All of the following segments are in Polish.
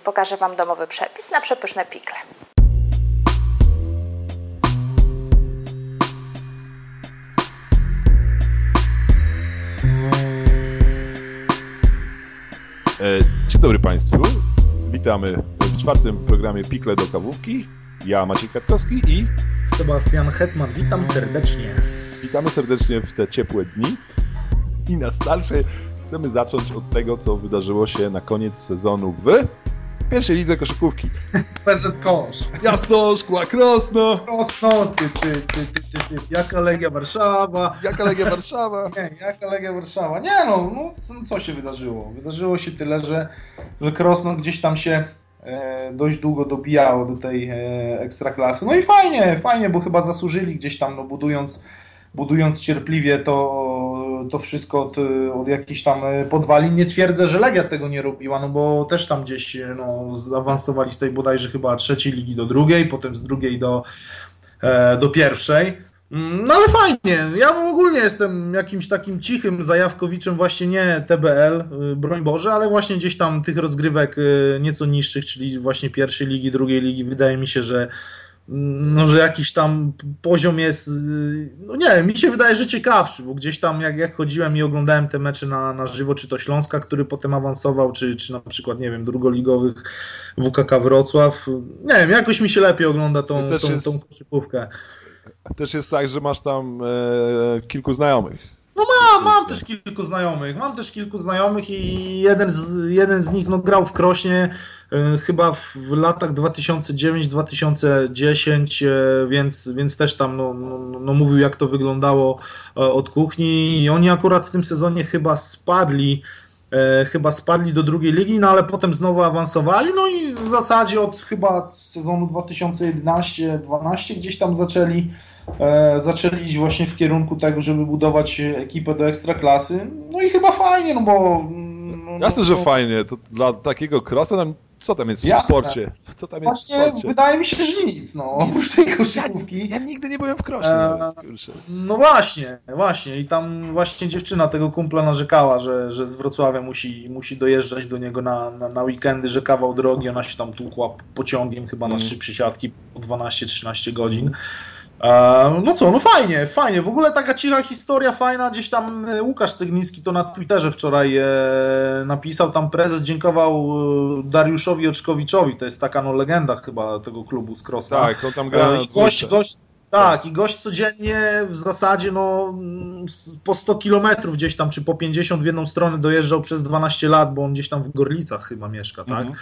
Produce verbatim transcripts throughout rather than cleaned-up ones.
pokażę Wam domowy przepis na przepyszne pikle. Dzień dobry Państwu, witamy w czwartym programie Pikle do Kawówki. Ja Maciej Kwiatkowski i Sebastian Hetman, witam serdecznie. Witamy serdecznie w te ciepłe dni i na starcie chcemy zacząć od tego, co wydarzyło się na koniec sezonu w pierwszej lidze koszykówki. P Z Kosz. Jasno, Szkła Krosno. Krosno, ty, ty, ty, ty, ty, ty. Jaka Legia Warszawa. Jaka Legia Warszawa. Nie, jaka Legia Warszawa. Nie no, no, co się wydarzyło? Wydarzyło się tyle, że, że Krosno gdzieś tam się e, dość długo dobijało do tej e, ekstraklasy. No i fajnie, fajnie, bo chyba zasłużyli gdzieś tam, no budując, budując cierpliwie to, to wszystko od, od jakichś tam podwalin. Nie twierdzę, że Legia tego nie robiła, no bo też tam gdzieś no, zaawansowali z tej bodajże chyba trzeciej ligi do drugiej, potem z drugiej do, e, do pierwszej. No ale fajnie, ja ogólnie jestem jakimś takim cichym zajawkowiczem, właśnie nie T B L, broń Boże, ale właśnie gdzieś tam tych rozgrywek nieco niższych, czyli właśnie pierwszej ligi, drugiej ligi, wydaje mi się, że no, że jakiś tam poziom jest, no nie wiem, mi się wydaje, że ciekawszy, bo gdzieś tam jak, jak chodziłem i oglądałem te mecze na, na żywo, czy to Śląska, który potem awansował, czy, czy na przykład, nie wiem, drugoligowych W K K Wrocław, nie wiem, jakoś mi się lepiej ogląda tą, tą, jest, tą koszykówkę. Też jest tak, że masz tam e, kilku znajomych. No mam, mam też kilku znajomych, mam też kilku znajomych i jeden z, jeden z nich no, grał w Krośnie y, chyba w latach dwa tysiące dziewiąty do dwa tysiące dziesiątego, y, więc, więc też tam no, no, no, mówił, jak to wyglądało y, od kuchni i oni akurat w tym sezonie chyba spadli, y, chyba spadli do drugiej ligi, no ale potem znowu awansowali, no i w zasadzie od chyba sezonu dwa tysiące jedenasty do dwunastego gdzieś tam zaczęli E, zaczęli iść właśnie w kierunku tego, żeby budować ekipę do ekstraklasy. No i chyba fajnie, no bo... No, Jasne, no, że no, fajnie. To dla takiego crossa tam, co tam jest w jasne. sporcie? Co tam jest właśnie w sporcie? wydaje mi się, że nic, no, oprócz tej koszykówki. Ja, ja nigdy nie byłem w crossie E, nawet, kurczę. No właśnie, właśnie. I tam właśnie dziewczyna tego kumpla narzekała, że, że z Wrocławia musi, musi dojeżdżać do niego na, na, na weekendy, że kawał drogi, ona się tam tłukła pociągiem chyba na Mm. trzy przysiadki po dwanaście trzynaście godzin. No co, no fajnie, fajnie. W ogóle taka cicha historia, fajna. Gdzieś tam Łukasz Cegniński to na Twitterze wczoraj e, napisał. Tam prezes dziękował Dariuszowi Oczkowiczowi. To jest taka no legenda chyba tego klubu z Krosna. Tak, on tam gra na I gość, gość, tak, i gość codziennie w zasadzie no po sto kilometrów gdzieś tam, czy po pięćdziesiąt w jedną stronę dojeżdżał przez dwanaście lat, bo on gdzieś tam w Gorlicach chyba mieszka, tak? Mhm.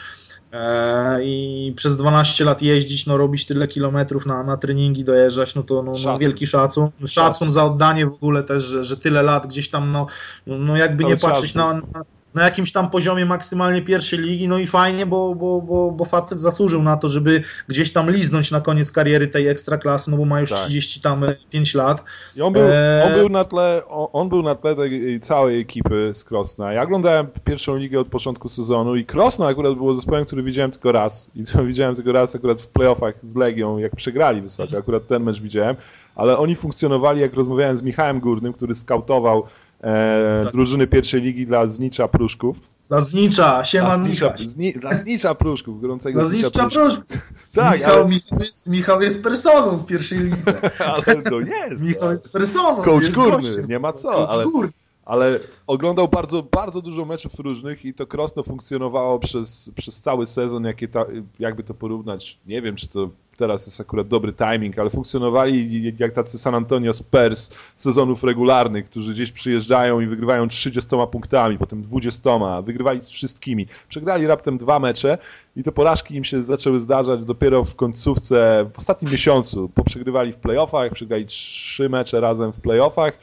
I przez dwanaście lat jeździć, no robić tyle kilometrów na, na treningi, dojeżdżać, no to no, no wielki szacun. Szacun, szacun za oddanie w ogóle też, że, że tyle lat gdzieś tam, no, no jakby Cały nie patrzeć czas, na, na, na jakimś tam poziomie maksymalnie pierwszej ligi, no i fajnie, bo, bo, bo, bo facet zasłużył na to, żeby gdzieś tam liznąć na koniec kariery tej ekstraklasy, no bo ma już tak. trzydzieści pięć lat. I on był, E... on był na tle, on, on był na tle tej całej ekipy z Krosna. Ja oglądałem pierwszą ligę od początku sezonu i Krosno akurat było zespołem, który widziałem tylko raz. I to widziałem tylko raz akurat w playoffach z Legią, jak przegrali wysoko. Akurat ten mecz widziałem. Ale oni funkcjonowali, jak rozmawiałem z Michałem Górnym, który skautował e, tak drużyny pierwszej ligi dla Znicza Pruszków. Dla Znicza, siema Dla Znicza, Michał. zni, dla Znicza Pruszków, gorącego Dla Znicza Znicza Pruszków. Pruszków. Tak, Michał, ale, Michał, jest, Michał jest personą w pierwszej lidze. ale to jest. Michał jest personą. Coach jest Górny, gościem. nie ma co, Coach ale, Górny. ale oglądał bardzo, bardzo dużo meczów różnych i to Krosno funkcjonowało przez, przez cały sezon, jakie ta, jakby to porównać, nie wiem, czy to teraz jest akurat dobry timing, ale funkcjonowali jak tacy San Antonio Spurs sezonów regularnych, którzy gdzieś przyjeżdżają i wygrywają trzydziestoma punktami, potem dwudziestoma, wygrywali z wszystkimi. Przegrali raptem dwa mecze i te porażki im się zaczęły zdarzać dopiero w końcówce, w ostatnim miesiącu. Poprzegrywali w playoffach, przegrali trzy mecze razem w playoffach.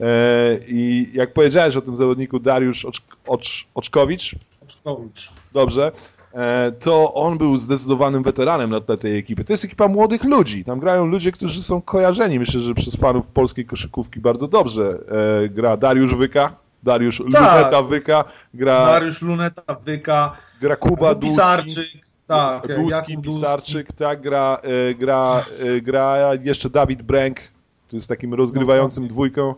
I jak powiedziałeś o tym zawodniku Dariusz Ocz- Ocz- Oczkowicz, Oczkowicz. dobrze, to on był zdecydowanym weteranem na tle tej ekipy. To jest ekipa młodych ludzi. Tam grają ludzie, którzy są kojarzeni, myślę, że przez fanów polskiej koszykówki bardzo dobrze. Gra Dariusz Wyka, Dariusz Tak. Luneta Wyka, gra, Dariusz Luneta Wyka, gra Kuba Dłuski, Pisarczyk, tak, Dłuski, Jakub Pisarczyk, tak, gra, gra, gra jeszcze Dawid Bręk, to jest takim rozgrywającym dwójką w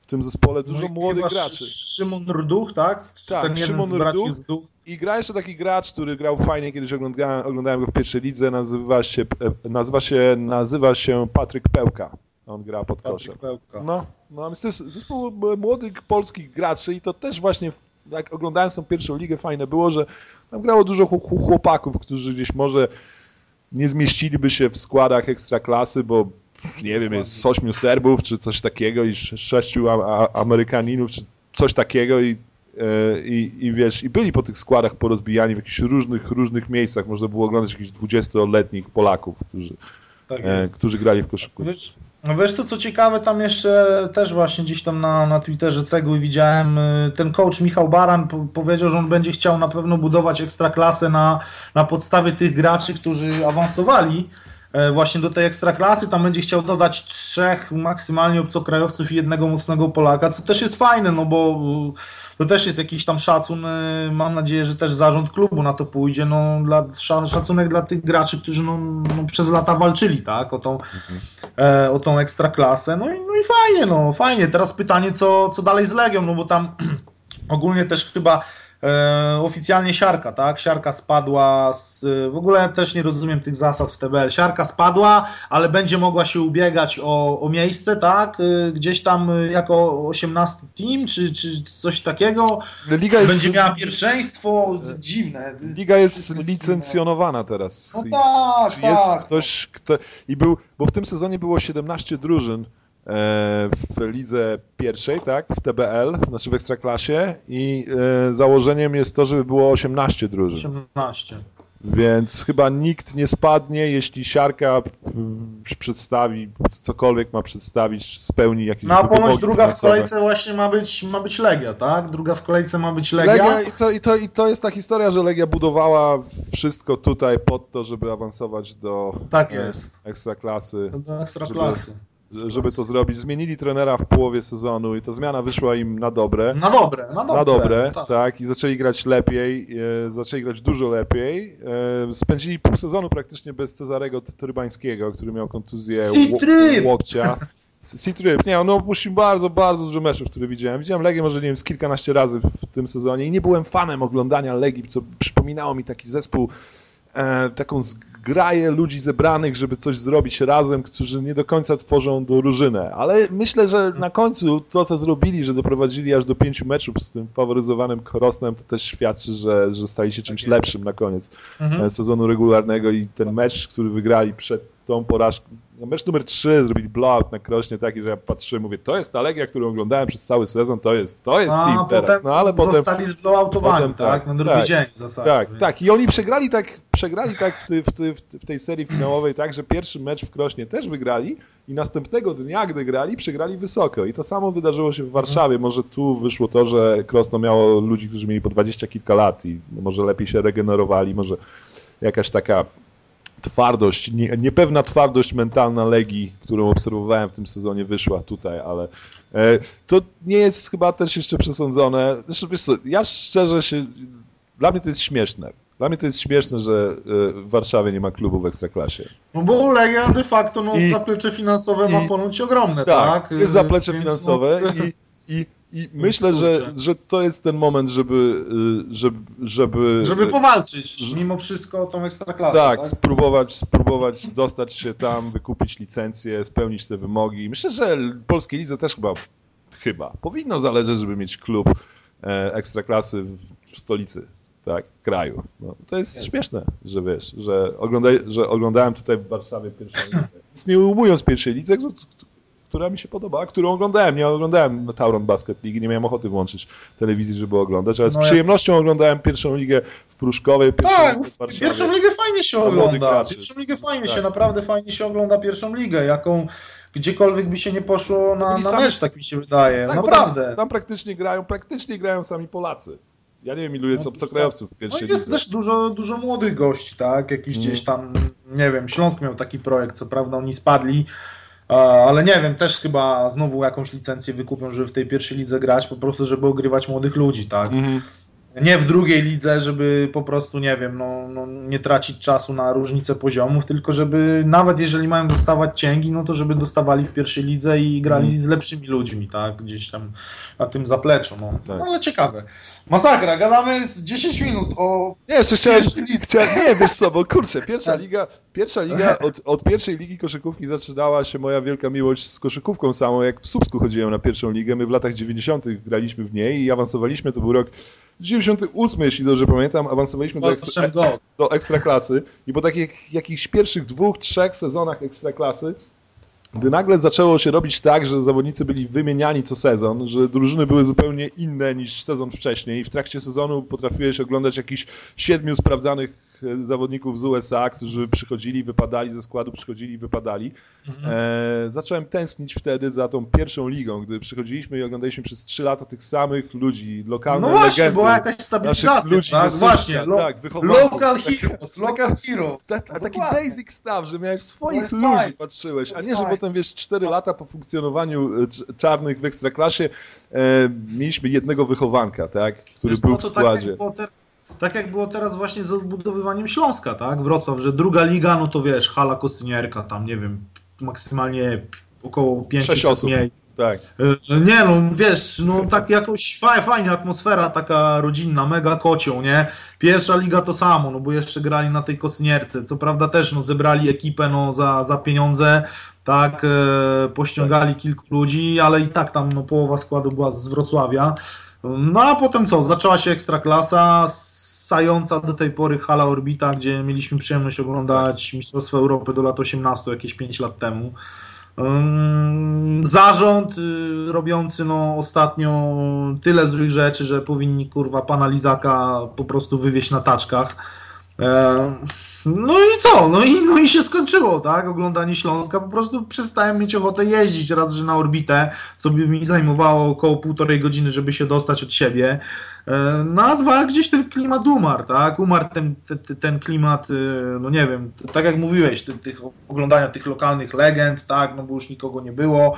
tym zespole dużo No i młodych chyba graczy. Szymon Rduch, tak? Tak, Ten jeden Szymon z braci Rduch. Rduch. I gra jeszcze taki gracz, który grał fajnie, kiedyś oglądałem, oglądałem go w pierwszej lidze, nazywa się, e, nazywa się, nazywa się Patryk Pełka. On gra pod koszem. Patryk Pełka. No, no, więc to jest zespół młodych polskich graczy i to też właśnie, jak oglądałem tą pierwszą ligę, fajne było, że tam grało dużo chłopaków, którzy gdzieś może nie zmieściliby się w składach ekstraklasy, bo nie wiem, jest z ośmiu Serbów, czy coś takiego i sześciu Amerykaninów, czy coś takiego i, i, i wiesz, i byli po tych składach porozbijani w jakichś różnych, różnych miejscach. Można było oglądać jakichś dwudziestoletnich Polaków, którzy, tak e, którzy grali w koszykówkę. Wiesz, no wiesz co, co ciekawe, tam jeszcze też właśnie gdzieś tam na, na Twitterze Cegły widziałem, ten coach Michał Baran po, powiedział, że on będzie chciał na pewno budować ekstraklasę na, na podstawie tych graczy, którzy awansowali właśnie do tej ekstraklasy. Tam będzie chciał dodać trzech maksymalnie obcokrajowców i jednego mocnego Polaka, co też jest fajne, no bo to też jest jakiś tam szacun. Mam nadzieję, że też zarząd klubu na to pójdzie. No, dla, szacunek dla tych graczy, którzy no, no, przez lata walczyli, tak, o tą, mhm. e, o tą ekstraklasę. No i, no i fajnie, no fajnie. Teraz pytanie, co, co dalej z Legią, no bo tam ogólnie też chyba E, oficjalnie Siarka, tak? Siarka spadła, z, w ogóle też nie rozumiem tych zasad w T B L. Siarka spadła, ale będzie mogła się ubiegać o, o miejsce, tak? E, gdzieś tam jako osiemnasty team, czy, czy coś takiego. Liga jest, będzie miała pierwszeństwo, dziwne. Liga jest licencjonowana teraz. No tak, jest tak. ktoś, kto... I był, bo w tym sezonie było siedemnaście drużyn w lidze pierwszej, tak, w T B L, znaczy w Ekstraklasie i e, założeniem jest to, żeby było osiemnaście drużyn. osiemnaście. Więc chyba nikt nie spadnie, jeśli Siarka przedstawi, cokolwiek ma przedstawić, spełni jakieś wymogi. No a ponoć druga finansowe. w kolejce właśnie ma być, ma być Legia, tak? Druga w kolejce ma być Legia. Legia i, to, i, to, I to jest ta historia, że Legia budowała wszystko tutaj pod to, żeby awansować do tak jest. Ekstraklasy. Do Ekstraklasy. Żeby, żeby to zrobić. Zmienili trenera w połowie sezonu i ta zmiana wyszła im na dobre. Na dobre, na dobre. Na dobre, tak. tak. I zaczęli grać lepiej, e, zaczęli grać dużo lepiej. E, spędzili pół sezonu praktycznie bez Cezarego Trybańskiego, który miał kontuzję ł- łokcia. C-Tryb, nie, no opuścił bardzo, bardzo dużo meczów, które widziałem. Widziałem Legię może, nie wiem, z kilkanaście razy w tym sezonie i nie byłem fanem oglądania Legii, co przypominało mi taki zespół, e, taką zgraję ludzi zebranych, żeby coś zrobić razem, którzy nie do końca tworzą drużynę. Ale myślę, że na końcu to, co zrobili, że doprowadzili aż do pięciu meczów z tym faworyzowanym Krosnem, to też świadczy, że, że stali się czymś lepszym na koniec mhm. sezonu regularnego i ten mecz, który wygrali przed tą porażką, no mecz numer trzy zrobili blowout na Krośnie taki, że ja patrzyłem, mówię, to jest ta Legia, którą oglądałem przez cały sezon, to jest, to jest A, team teraz. No ale potem zostali zblowoutowani, tak, na drugi tak, dzień w zasadzie. Tak, więc... tak. I oni przegrali tak, przegrali tak w, ty, w, ty, w tej serii finałowej, tak, że pierwszy mecz w Krośnie też wygrali i następnego dnia, gdy grali, przegrali wysoko. I to samo wydarzyło się w Warszawie. Może tu wyszło to, że Krosno miało ludzi, którzy mieli po dwadzieścia kilka lat i może lepiej się regenerowali, może jakaś taka twardość, nie, niepewna twardość mentalna Legii, którą obserwowałem w tym sezonie, wyszła tutaj, ale e, to nie jest chyba też jeszcze przesądzone. Zresztą, wiesz co, ja szczerze się, dla mnie to jest śmieszne. Dla mnie to jest śmieszne, że e, w Warszawie nie ma klubu w Ekstraklasie. No bo Legia de facto no, I, zaplecze finansowe i, ma ponoć ogromne, tak? tak? Jest zaplecze Więc finansowe no, i, i I myślę, że, że to jest ten moment, żeby... Żeby, żeby, żeby powalczyć mimo wszystko o tą Ekstraklasę. Tak, tak? Spróbować, spróbować dostać się tam, wykupić licencję, spełnić te wymogi. Myślę, że polskiej lidze też chyba, chyba powinno zależeć, żeby mieć klub e, Ekstraklasy w, w stolicy, tak, kraju. No, to jest, jest śmieszne, że wiesz, że, oglądaj, że oglądałem tutaj w Warszawie pierwszą ligę. Nic nie ujmując pierwszej lidze, która mi się podobała, którą oglądałem. Nie oglądałem Tauron Basket League, nie miałem ochoty włączyć telewizji, żeby oglądać, ale z no przyjemnością ja... oglądałem pierwszą ligę w Pruszkowej, pierwszą tak, ligę w Warszawie. Pierwszą ligę fajnie się ogląda. Pierwszą ligę fajnie tak. się, naprawdę fajnie się ogląda pierwszą ligę, jaką gdziekolwiek by się nie poszło na, na sami... mecz, tak mi się wydaje. Tak, naprawdę. Tam, tam praktycznie grają, praktycznie grają sami Polacy. Ja nie wiem, ilu jest no, obcokrajowców w pierwszej no jest lidze. też dużo, dużo młodych gości, tak? Jakiś mm. gdzieś tam, nie wiem, Śląsk miał taki projekt, co prawda oni spadli, ale nie wiem, też chyba znowu jakąś licencję wykupią, żeby w tej pierwszej lidze grać, po prostu żeby ogrywać młodych ludzi, tak? Mm-hmm. Nie w drugiej lidze, żeby po prostu, nie wiem, no, no, nie tracić czasu na różnicę poziomów, tylko żeby nawet jeżeli mają dostawać cięgi, no to żeby dostawali w pierwszej lidze i grali Mm. z lepszymi ludźmi, tak, gdzieś tam na tym zapleczu, no, Tak. no ale ciekawe. Masakra, gadamy z dziesięć minut o... Nie, jeszcze chciałem, Pierwszy lidze. chciałem, nie, wiesz co, bo kurczę, pierwsza Tak. liga, pierwsza liga od, od pierwszej ligi koszykówki zaczynała się moja wielka miłość z koszykówką samą, jak w Słupsku chodziłem na pierwszą ligę, my w latach dziewięćdziesiątych graliśmy w niej i awansowaliśmy, to był rok dziewięćdziesiąty ósmy, jeśli dobrze pamiętam, awansowaliśmy do, ekstra, go. do Ekstraklasy i po takich jakichś pierwszych dwóch, trzech sezonach Ekstraklasy, gdy nagle zaczęło się robić tak, że zawodnicy byli wymieniani co sezon, że drużyny były zupełnie inne niż sezon wcześniej i w trakcie sezonu potrafiłeś oglądać jakichś siedmiu sprawdzanych e, zawodników z U S A, którzy przychodzili, wypadali ze składu, przychodzili, wypadali. Mhm. E, zacząłem tęsknić wtedy za tą pierwszą ligą, gdy przychodziliśmy i oglądaliśmy przez trzy lata tych samych ludzi, lokalne No właśnie, legendy. była jakaś naszych stabilizacja, ludzi tak, ze Słupska, właśnie, lo, tak, wychowanków. local heroes, local heroes. Ta, No a taki dokładnie. basic stuff, że miałeś To swoich jest ludzi, fajne. patrzyłeś, To a jest nie, że fajne. potem wiesz, cztery lata po funkcjonowaniu e, cz- czarnych w Ekstraklasie e, mieliśmy jednego wychowanka, tak, który Wiesz był co, w to składzie. Tak jak, było teraz, tak jak było teraz właśnie z odbudowywaniem Śląska, tak? Wrocław, że druga liga, no to wiesz, hala kostynierka, tam nie wiem, maksymalnie około Sześć pięćset osób. miejsc. Tak. E, Nie no, wiesz, no tak jakoś fajnie, fajnie, atmosfera taka rodzinna, mega kocioł, nie? Pierwsza liga to samo, no bo jeszcze grali na tej kostynierce, co prawda też no zebrali ekipę no za, za pieniądze, tak, e, pościągali kilku ludzi, ale i tak tam no połowa składu była z Wrocławia. No a potem co, zaczęła się Ekstraklasa, sająca do tej pory hala Orbita, gdzie mieliśmy przyjemność oglądać Mistrzostwa Europy do lat osiemnastu, jakieś pięć lat temu. Ym, Zarząd y, robiący no, ostatnio tyle złych rzeczy, że powinni kurwa pana Lizaka po prostu wywieźć na taczkach. E, No i co? No i, no i się skończyło, tak? Oglądanie Śląska. Po prostu przestałem mieć ochotę jeździć raz, że na orbitę, co by mi zajmowało około półtorej godziny, żeby się dostać od siebie. E, No a dwa, gdzieś ten klimat umarł, tak? Umarł ten, ten, ten klimat, y, no nie wiem, t- tak jak mówiłeś, ty, tych oglądania tych lokalnych legend, tak? No bo już nikogo nie było.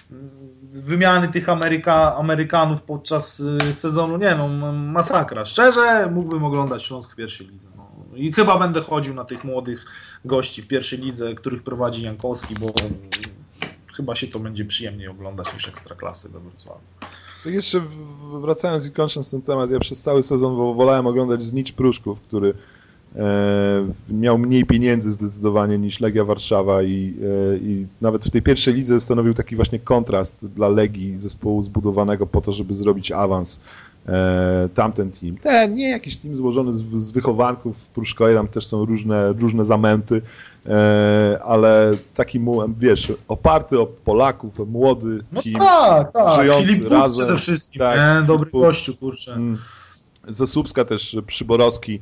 Wymiany tych Ameryka, Amerykanów podczas y, sezonu, nie no, m- masakra. Szczerze, mógłbym oglądać Śląsk w pierwszej lidze. No. I chyba będę chodził na tych młodych gości w pierwszej lidze, których prowadzi Jankowski, bo mm, chyba się to będzie przyjemniej oglądać niż Ekstraklasy we Wrocławiu. Tak jeszcze w- wracając i kończąc ten temat, ja przez cały sezon wo- wolałem oglądać Znicz Pruszków, który e, miał mniej pieniędzy zdecydowanie niż Legia Warszawa i, e, i nawet w tej pierwszej lidze stanowił taki właśnie kontrast dla Legii, zespołu zbudowanego po to, żeby zrobić awans. E, tamten team. Ten, nie jakiś team złożony z, z wychowanków w Pruszkowie, tam też są różne, różne zamęty, e, ale taki, mu- wiesz, oparty o Polaków, młody No team. tak, tak. żyjący Filip Bóg razem. przede wszystkim, Tak, nie? Dobry Bóg. gościu, kurczę. Mm. Ze Słupska też Przyborowski.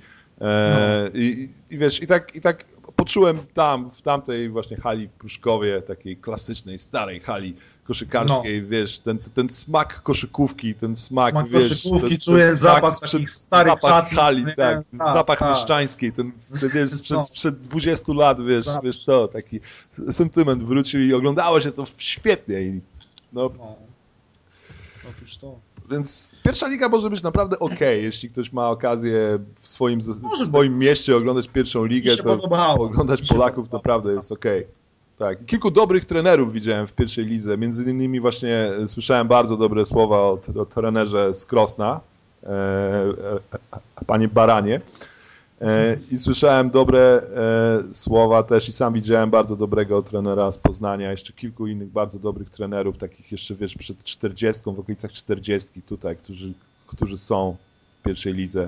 E, i, I wiesz, i tak, i tak poczułem tam, w tamtej właśnie hali w Pruszkowie, takiej klasycznej, starej hali koszykarskiej, wiesz, ten, ten smak koszykówki, ten smak, Smak wiesz, koszykówki, ten, czuję ten zapach sprzed- takich starych zapach czatów, hali, nie? tak, Tak, zapach tak. mieszczańskiej, ten, ten wiesz, sprzed, No. sprzed dwudziestu lat, wiesz, Tak. wiesz co, taki sentyment wrócił i oglądało się to świetnie i no, No. Otóż to. więc pierwsza liga może być naprawdę okej, jeśli ktoś ma okazję w swoim, w Może swoim mieście oglądać pierwszą ligę, Mi się to podobało. oglądać Mi się Polaków podobało. naprawdę jest okej. Tak. Kilku dobrych trenerów widziałem w pierwszej lidze, między innymi właśnie słyszałem bardzo dobre słowa o, o trenerze z Krosna, e, e, e, panie Baranie. E, I słyszałem dobre e, słowa też i sam widziałem bardzo dobrego trenera z Poznania, jeszcze kilku innych bardzo dobrych trenerów, takich jeszcze wiesz przed czterdziestką, w okolicach czterdziestki tutaj, którzy, którzy są w pierwszej lidze,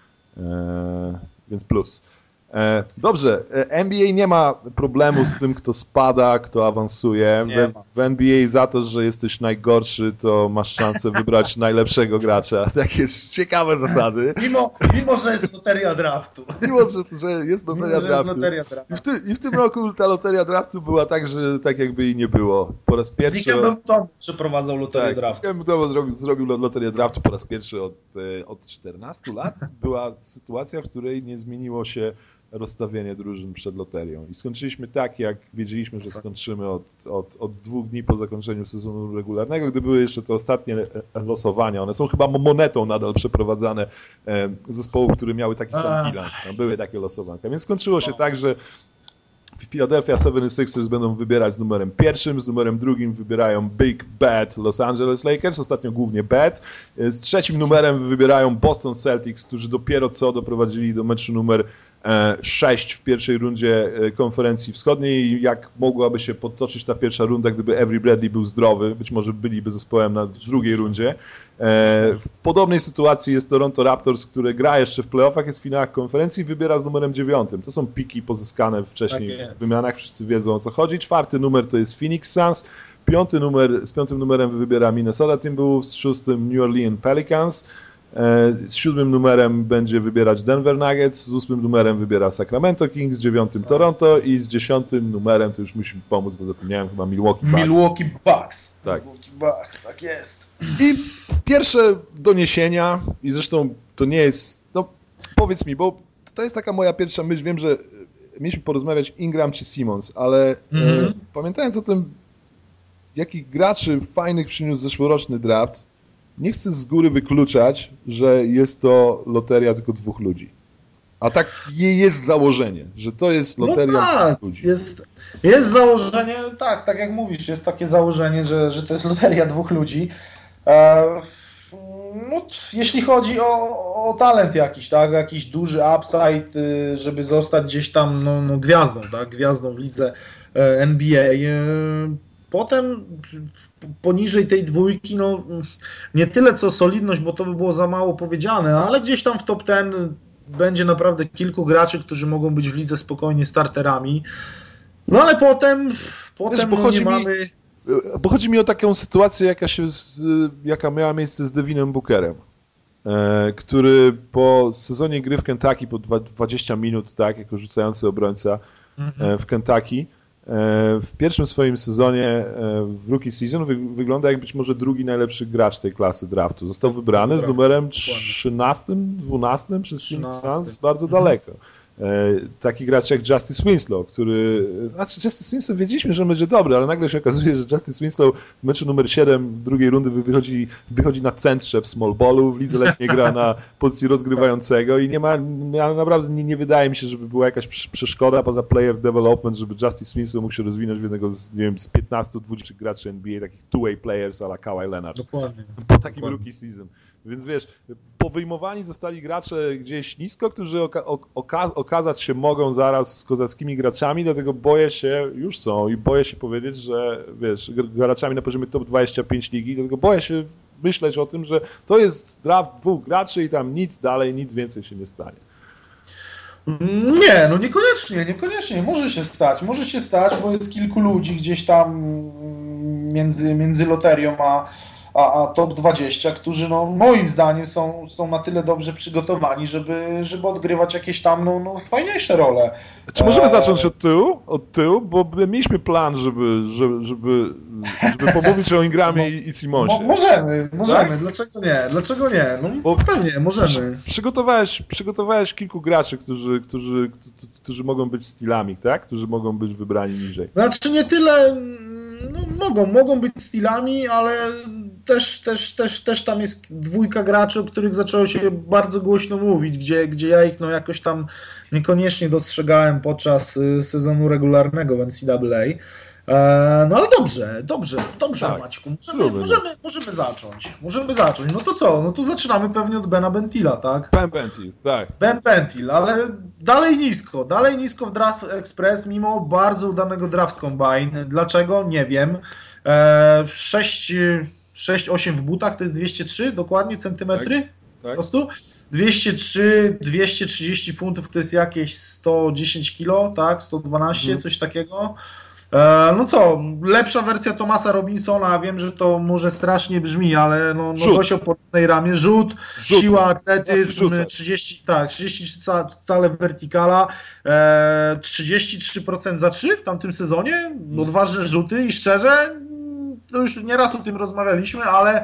e, więc plus. E, dobrze, e, N B A nie ma problemu z tym, kto spada, kto awansuje. Nie W, ma. w N B A za to, że jesteś najgorszy, to masz szansę wybrać najlepszego gracza. Takie ciekawe zasady. Mimo, mimo, że jest loteria draftu. Mimo, że, że jest Mimo, loteria że jest draftu. loteria I w, draftu. ty, I w tym roku ta loteria draftu była tak, że tak jakby jej nie było. Po raz pierwszy... Dickem Tom przeprowadzał loterię Tak, draftu. Dickem Button zrobił, zrobił loterię draftu po raz pierwszy od, e, od czternastu lat. Była sytuacja, w której nie zmieniło się rozstawienie drużyn przed loterią. I skończyliśmy tak, jak wiedzieliśmy, że skończymy od, od, od dwóch dni po zakończeniu sezonu regularnego, gdy były jeszcze te ostatnie losowania. One są chyba monetą nadal przeprowadzane zespołów, które miały taki sam bilans. No, były takie losowanka. Więc skończyło się tak, że Philadelphia seventy-sixers będą wybierać z numerem pierwszym, z numerem drugim wybierają Big Bad Los Angeles Lakers, ostatnio głównie Bad. Z trzecim numerem wybierają Boston Celtics, którzy dopiero co doprowadzili do meczu numer sześć w pierwszej rundzie konferencji wschodniej i jak mogłaby się potoczyć ta pierwsza runda, gdyby Avery Bradley był zdrowy, być może byliby zespołem na drugiej rundzie. W podobnej sytuacji jest Toronto Raptors, które gra jeszcze w playoffach, jest w finałach konferencji i wybiera z numerem dziewiątym. To są piki pozyskane wcześniej tak w wymianach, wszyscy wiedzą o co chodzi. Czwarty numer to jest Phoenix Suns, piąty numer, z piątym numerem wybiera Minnesota Timberwolves, z szóstym New Orleans Pelicans, z siódmym numerem będzie wybierać Denver Nuggets, z ósmym numerem wybiera Sacramento Kings, z dziewiątym Toronto i z dziesiątym numerem, to już musi mi pomóc, bo zapomniałem, chyba Milwaukee Bucks. Milwaukee Bucks. Tak. Milwaukee Bucks, tak jest. I pierwsze doniesienia, i zresztą to nie jest, no powiedz mi, bo to jest taka moja pierwsza myśl, wiem, że mieliśmy porozmawiać Ingram czy Simmons, ale mm-hmm. e, pamiętając o tym, jakich graczy fajnych przyniósł zeszłoroczny draft, nie chcę z góry wykluczać, że jest to loteria tylko dwóch ludzi. A tak jest założenie, że to jest loteria no tak, dwóch ludzi. Jest, jest założenie, tak, tak jak mówisz, jest takie założenie, że, że to jest loteria dwóch ludzi. E, no, jeśli chodzi o, o talent jakiś, tak, jakiś duży upside, żeby zostać gdzieś tam no, no, gwiazdą, tak, gwiazdą w lidze N B A. Potem poniżej tej dwójki, no nie tyle co solidność, bo to by było za mało powiedziane, ale gdzieś tam w top ten będzie naprawdę kilku graczy, którzy mogą być w lidze spokojnie starterami. No ale potem, potem Wiesz, no, nie mamy... Bo chodzi mi o taką sytuację, jaka, się z, jaka miała miejsce z Devinem Bookerem, e, który po sezonie gry w Kentucky, po dwadzieścia minut, tak, jako rzucający obrońca e, w Kentucky, w pierwszym swoim sezonie w rookie season wygląda jak być może drugi najlepszy gracz tej klasy draftu. Został wybrany z numerem trzynastym, dwunastym przez Phoenix Suns bardzo daleko. Taki gracz jak Justice Winslow, który... Znaczy Justice Winslow wiedzieliśmy, że będzie dobry, ale nagle się okazuje, że Justice Winslow w meczu numer siedem drugiej rundy wychodzi, wychodzi na centrze w small ballu, w lidze letniej gra na pozycji rozgrywającego i nie ma, naprawdę nie, nie wydaje mi się, żeby była jakaś przeszkoda poza player development, żeby Justice Winslow mógł się rozwinąć w jednego z, nie wiem, z piętnastu dwudziestu graczy N B A, takich two-way players a la Kawhi Leonard. Dokładnie. Po takim Dokładnie. rookie season. Więc wiesz, powyjmowani zostali gracze gdzieś nisko, którzy oka oka okazać się mogą zaraz z kozackimi graczami, dlatego boję się, już są i boję się powiedzieć, że wiesz, graczami na poziomie top dwadzieścia pięć ligi, dlatego boję się myśleć o tym, że to jest draft dwóch graczy i tam nic dalej, nic więcej się nie stanie. Nie, no niekoniecznie, niekoniecznie. Może się stać, może się stać, bo jest kilku ludzi gdzieś tam między, między loterią a A, a top dwadzieścia, którzy no, moim zdaniem są, są na tyle dobrze przygotowani, żeby, żeby odgrywać jakieś tam no, no, fajniejsze role. Czy możemy e... zacząć od tyłu? Od tyłu, bo mieliśmy plan, żeby, żeby, żeby, żeby pomówić o Ingramie i, i Simonsie. Mo możemy, możemy. Tak? Dlaczego nie? Dlaczego nie? No bo pewnie, możemy. Przygotowałeś, przygotowałeś kilku graczy, którzy, którzy, którzy mogą być stylami, tak? Którzy mogą być wybrani niżej. Znaczy nie tyle... No, mogą, mogą być stylami, ale też, też, też, też tam jest dwójka graczy, o których zaczęło się bardzo głośno mówić, gdzie, gdzie ja ich no, jakoś tam niekoniecznie dostrzegałem podczas sezonu regularnego w N C double A. No ale dobrze, dobrze, dobrze tak, Maćku, możemy, możemy, możemy zacząć, możemy zacząć. No to co, no to zaczynamy pewnie od Bena Bentila, tak? Ben Bentil, tak. Ben Bentil, ale dalej nisko, dalej nisko w Draft Express, mimo bardzo udanego Draft Combine. Dlaczego? Nie wiem. sześć osiem w butach to jest dwieście trzy dokładnie centymetry? Tak, tak. Po prostu? dwieście trzy, dwieście trzydzieści funtów to jest jakieś sto dziesięć kilo, tak? sto dwanaście, hmm. coś takiego. No co, lepsza wersja Thomasa Robinsona, wiem, że to może strasznie brzmi, ale no, no gość o podobnej ramie, rzut, rzut, siła, atletyzm, trzydzieści, tak, trzydzieści trzy cale vertikala, e, trzydzieści trzy procent za trzy w tamtym sezonie, odważne rzuty i szczerze, to już nieraz o tym rozmawialiśmy, ale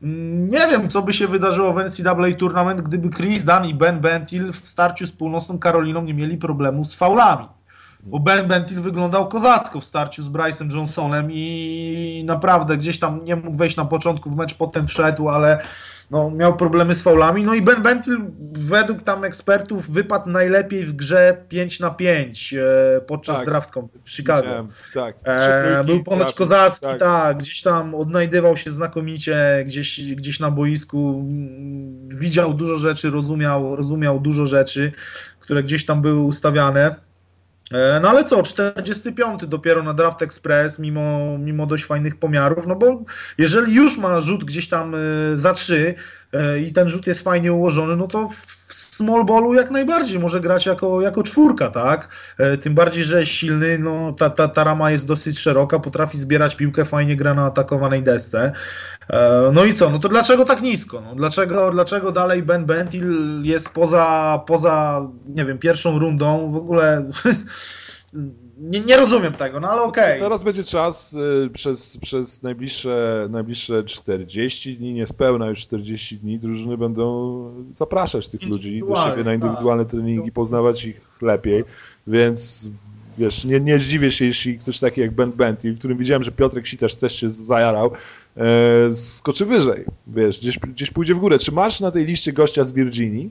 Nie wiem, co by się wydarzyło w N C double A Tournament, gdyby Chris Dunn i Ben Bentil w starciu z Północną Karoliną nie mieli problemu z faulami. Bo Ben Bentil wyglądał kozacko w starciu z Bryce'em Johnsonem i naprawdę gdzieś tam nie mógł wejść na początku w mecz, potem wszedł, ale no, miał problemy z faulami. No i Ben Bentil według tam ekspertów wypadł najlepiej w grze pięć na pięć e, podczas tak. draftką w Chicago. Widziałem, tak. E, był ponoć trafił, kozacki, tak. tak, gdzieś tam odnajdywał się znakomicie, gdzieś, gdzieś na boisku, widział dużo rzeczy, rozumiał, rozumiał dużo rzeczy, które gdzieś tam były ustawiane. No ale co, czterdziesty piąty dopiero na Draft Express, mimo, mimo dość fajnych pomiarów, no bo jeżeli już ma rzut gdzieś tam za trzy i ten rzut jest fajnie ułożony, no to w small ballu jak najbardziej może grać jako, jako czwórka, tak? Tym bardziej, że jest silny, no ta, ta, ta rama jest dosyć szeroka, potrafi zbierać piłkę, fajnie gra na atakowanej desce. No i co? No to dlaczego tak nisko? No dlaczego, dlaczego dalej Ben Bentil jest poza, poza, nie wiem, pierwszą rundą? W ogóle nie, nie rozumiem tego, no ale okej. Okay. Teraz będzie czas y, przez, przez najbliższe, najbliższe czterdzieści dni, niespełna już czterdzieści dni, drużyny będą zapraszać tych ludzi do siebie na indywidualne tak. treningi, poznawać ich lepiej, więc wiesz, nie, nie zdziwię się, jeśli ktoś taki jak Ben Bentil, w którym widziałem, że Piotrek Sitarz też się zajarał, e, skoczy wyżej, wiesz, gdzieś, gdzieś pójdzie w górę. Czy masz na tej liście gościa z Virginii?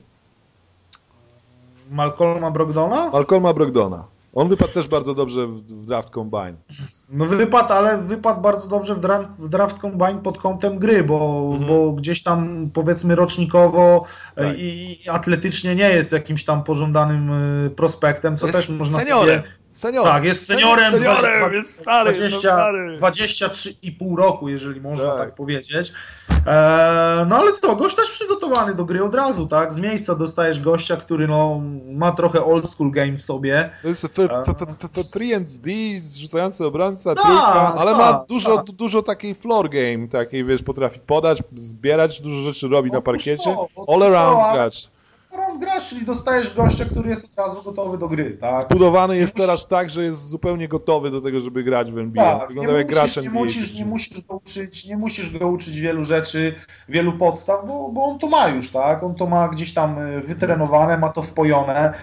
Malcolma Brogdona? Malcolma Brogdona. On wypadł też bardzo dobrze w, w Draft Combine. No wypadł, ale wypadł bardzo dobrze w draft, w draft Combine pod kątem gry, bo, mhm. bo gdzieś tam powiedzmy rocznikowo tak. i, i atletycznie nie jest jakimś tam pożądanym prospektem, co jest też można seniorem. sobie... Seniorem. Tak, jest seniorem, seniorem jest stary, dwadzieścia, no stary. dwadzieścia trzy i pół roku, jeżeli można tak, tak powiedzieć. Eee, no ale co, gość też przygotowany do gry od razu, tak? Z miejsca dostajesz gościa, który no, ma trochę old school game w sobie. To jest trzy and D, zrzucający obrońca, trójka, ale ma dużo, dużo takiej floor game, takiej, wiesz, potrafi podać, zbierać, dużo rzeczy robi na parkiecie. All around gracz. Grasz, czyli dostajesz gościa, który jest od razu gotowy do gry, tak? Zbudowany jest musisz... teraz tak, że jest zupełnie gotowy do tego, żeby grać w N B A. Tak, Wygląda jak gracz nie N B A. Musisz, nie, musisz go uczyć, nie musisz go uczyć wielu rzeczy, wielu podstaw, bo, bo on to ma już, tak? On to ma gdzieś tam wytrenowane, ma to wpojone.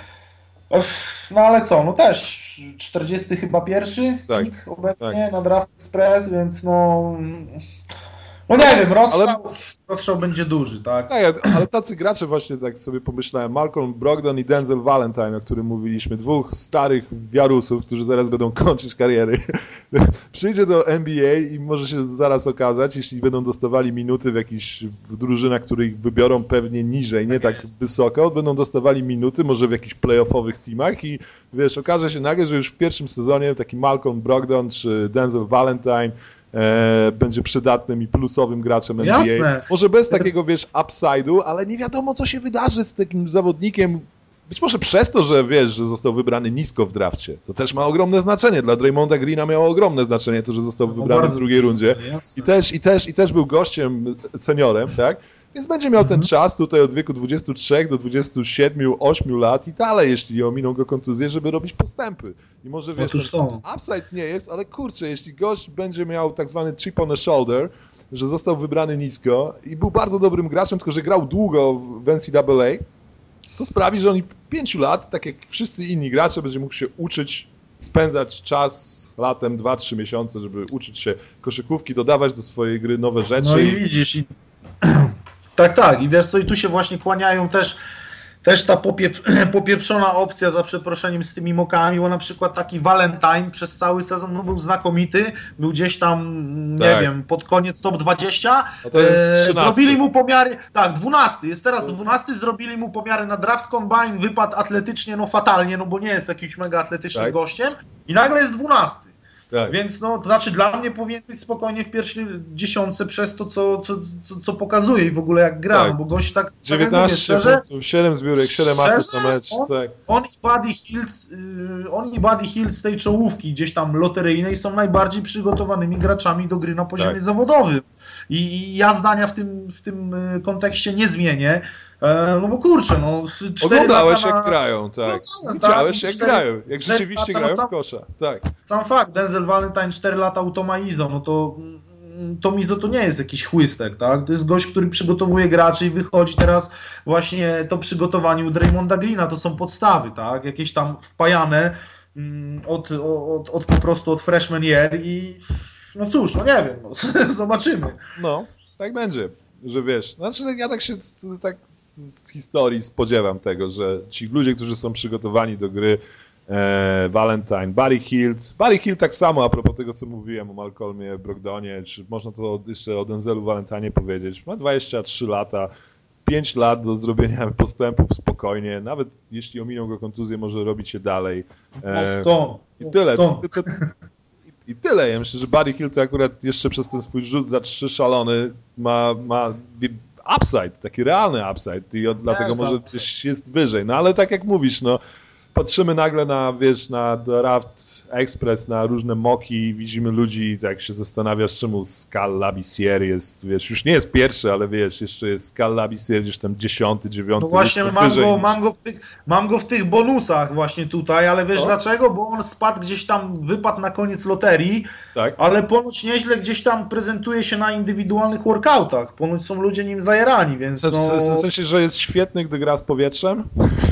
No ale co, no też czterdziesty chyba pierwszy tak, nick obecnie tak. na Draft Express, więc no... No nie wiem, rozstrzał, ale... rozstrzał będzie duży, tak? Tak, ale tacy gracze właśnie, tak sobie pomyślałem, Malcolm Brogdon i Denzel Valentine, o którym mówiliśmy, dwóch starych wiarusów, którzy zaraz będą kończyć kariery, przyjdzie do N B A i może się zaraz okazać, jeśli będą dostawali minuty w jakichś w drużynach, które ich wybiorą pewnie niżej, nie tak wysoko, będą dostawali minuty, może w jakichś playoffowych teamach i wiesz, okaże się nagle, że już w pierwszym sezonie taki Malcolm Brogdon czy Denzel Valentine E, będzie przydatnym i plusowym graczem N B A. Jasne. Może bez takiego, wiesz, upside'u, ale nie wiadomo, co się wydarzy z takim zawodnikiem. Być może przez to, że wiesz, że został wybrany nisko w drafcie. To też ma ogromne znaczenie. Dla Draymonda Greena miało ogromne znaczenie to, że został wybrany w drugiej rundzie. I też, i, też, I też był gościem, seniorem, tak? Więc będzie miał ten czas tutaj od wieku dwudziestu trzech do dwudziestu siedmiu, ośmiu lat i dalej, jeśli ominą go kontuzje, żeby robić postępy. I może wiesz, upside nie jest, ale kurczę, jeśli gość będzie miał tak zwany chip on the shoulder, że został wybrany nisko i był bardzo dobrym graczem, tylko że grał długo w N C double A, to sprawi, że on w pięciu lat, tak jak wszyscy inni gracze, będzie mógł się uczyć, spędzać czas latem, dwa, trzy miesiące, żeby uczyć się koszykówki, dodawać do swojej gry nowe rzeczy. No i widzisz, i tak, tak. I wiesz co, i tu się właśnie kłaniają też, też ta popiep popieprzona opcja, za przeproszeniem, z tymi mokami, bo na przykład taki Valentine przez cały sezon no, był znakomity, był gdzieś tam, nie tak. wiem, pod koniec top dwadzieścia. A to jest e, zrobili mu pomiary, tak, dwunasty, jest teraz dwunasty, zrobili mu pomiary na Draft Combine, wypadł atletycznie, no fatalnie, no bo nie jest jakimś mega atletycznym tak. gościem i nagle jest dwunasty. Tak. Więc no, to znaczy dla mnie powinien być spokojnie w pierwszej dziesiątce przez to, co, co, co, co pokazuje i w ogóle jak gra, tak. bo gość tak dziewiętnaście, tak jak mówię, siedem zbiórek, siedem asyst na mecz. On, tak. on, i Buddy Hield, yy, on i Buddy Hield z tej czołówki gdzieś tam loteryjnej są najbardziej przygotowanymi graczami do gry na poziomie tak. zawodowym. I, I ja zdania w tym, w tym kontekście nie zmienię. No bo kurczę, no oglądałeś na... jak grają, tak. No, widziałeś jak cztery, grają, jak rzeczywiście grają sam, w kosza, tak. Sam fakt, Denzel Valentine cztery lata u Toma Izzo, no to Tomizo to nie jest jakiś chłystek, tak? To jest gość, który przygotowuje graczy i wychodzi teraz właśnie to przygotowanie u Draymonda Greena, to są podstawy, tak? Jakieś tam wpajane od, od, od po prostu od freshman year i no cóż, no nie wiem, no, zobaczymy. No, tak będzie, że wiesz, znaczy ja tak się tak z historii spodziewam tego, że ci ludzie, którzy są przygotowani do gry, e, Valentine, Barry Hilt, Barry Hilt tak samo a propos tego, co mówiłem o Malcolmie Brogdonie, czy można to jeszcze o Denzelu Valentine powiedzieć, ma dwadzieścia trzy lata, pięć lat do zrobienia postępów spokojnie, nawet jeśli ominą go kontuzję, może robić się dalej. E, I tyle. Ty, ty, ty, I tyle. Ja myślę, że Barry Hill to akurat jeszcze przez ten swój rzut za trzy szalony ma, ma upside, taki realny upside i od, dlatego może gdzieś jest wyżej. No ale tak jak mówisz, no patrzymy nagle na, wiesz, na Draft Express, na różne moki, widzimy ludzi i tak się zastanawiasz, czemu Skal Labissiere jest, wiesz, już nie jest pierwszy, ale wiesz, jeszcze jest Skal Labissiere gdzieś tam dziesiąty, dziewiąty. No właśnie mam go, mam, go w tych, mam go w tych bonusach właśnie tutaj, ale wiesz o? dlaczego? Bo on spadł gdzieś tam, wypadł na koniec loterii, tak? ale ponoć nieźle gdzieś tam prezentuje się na indywidualnych workoutach. Ponoć są ludzie nim zajerani, więc no... W, w sensie, że jest świetny, gdy gra z powietrzem?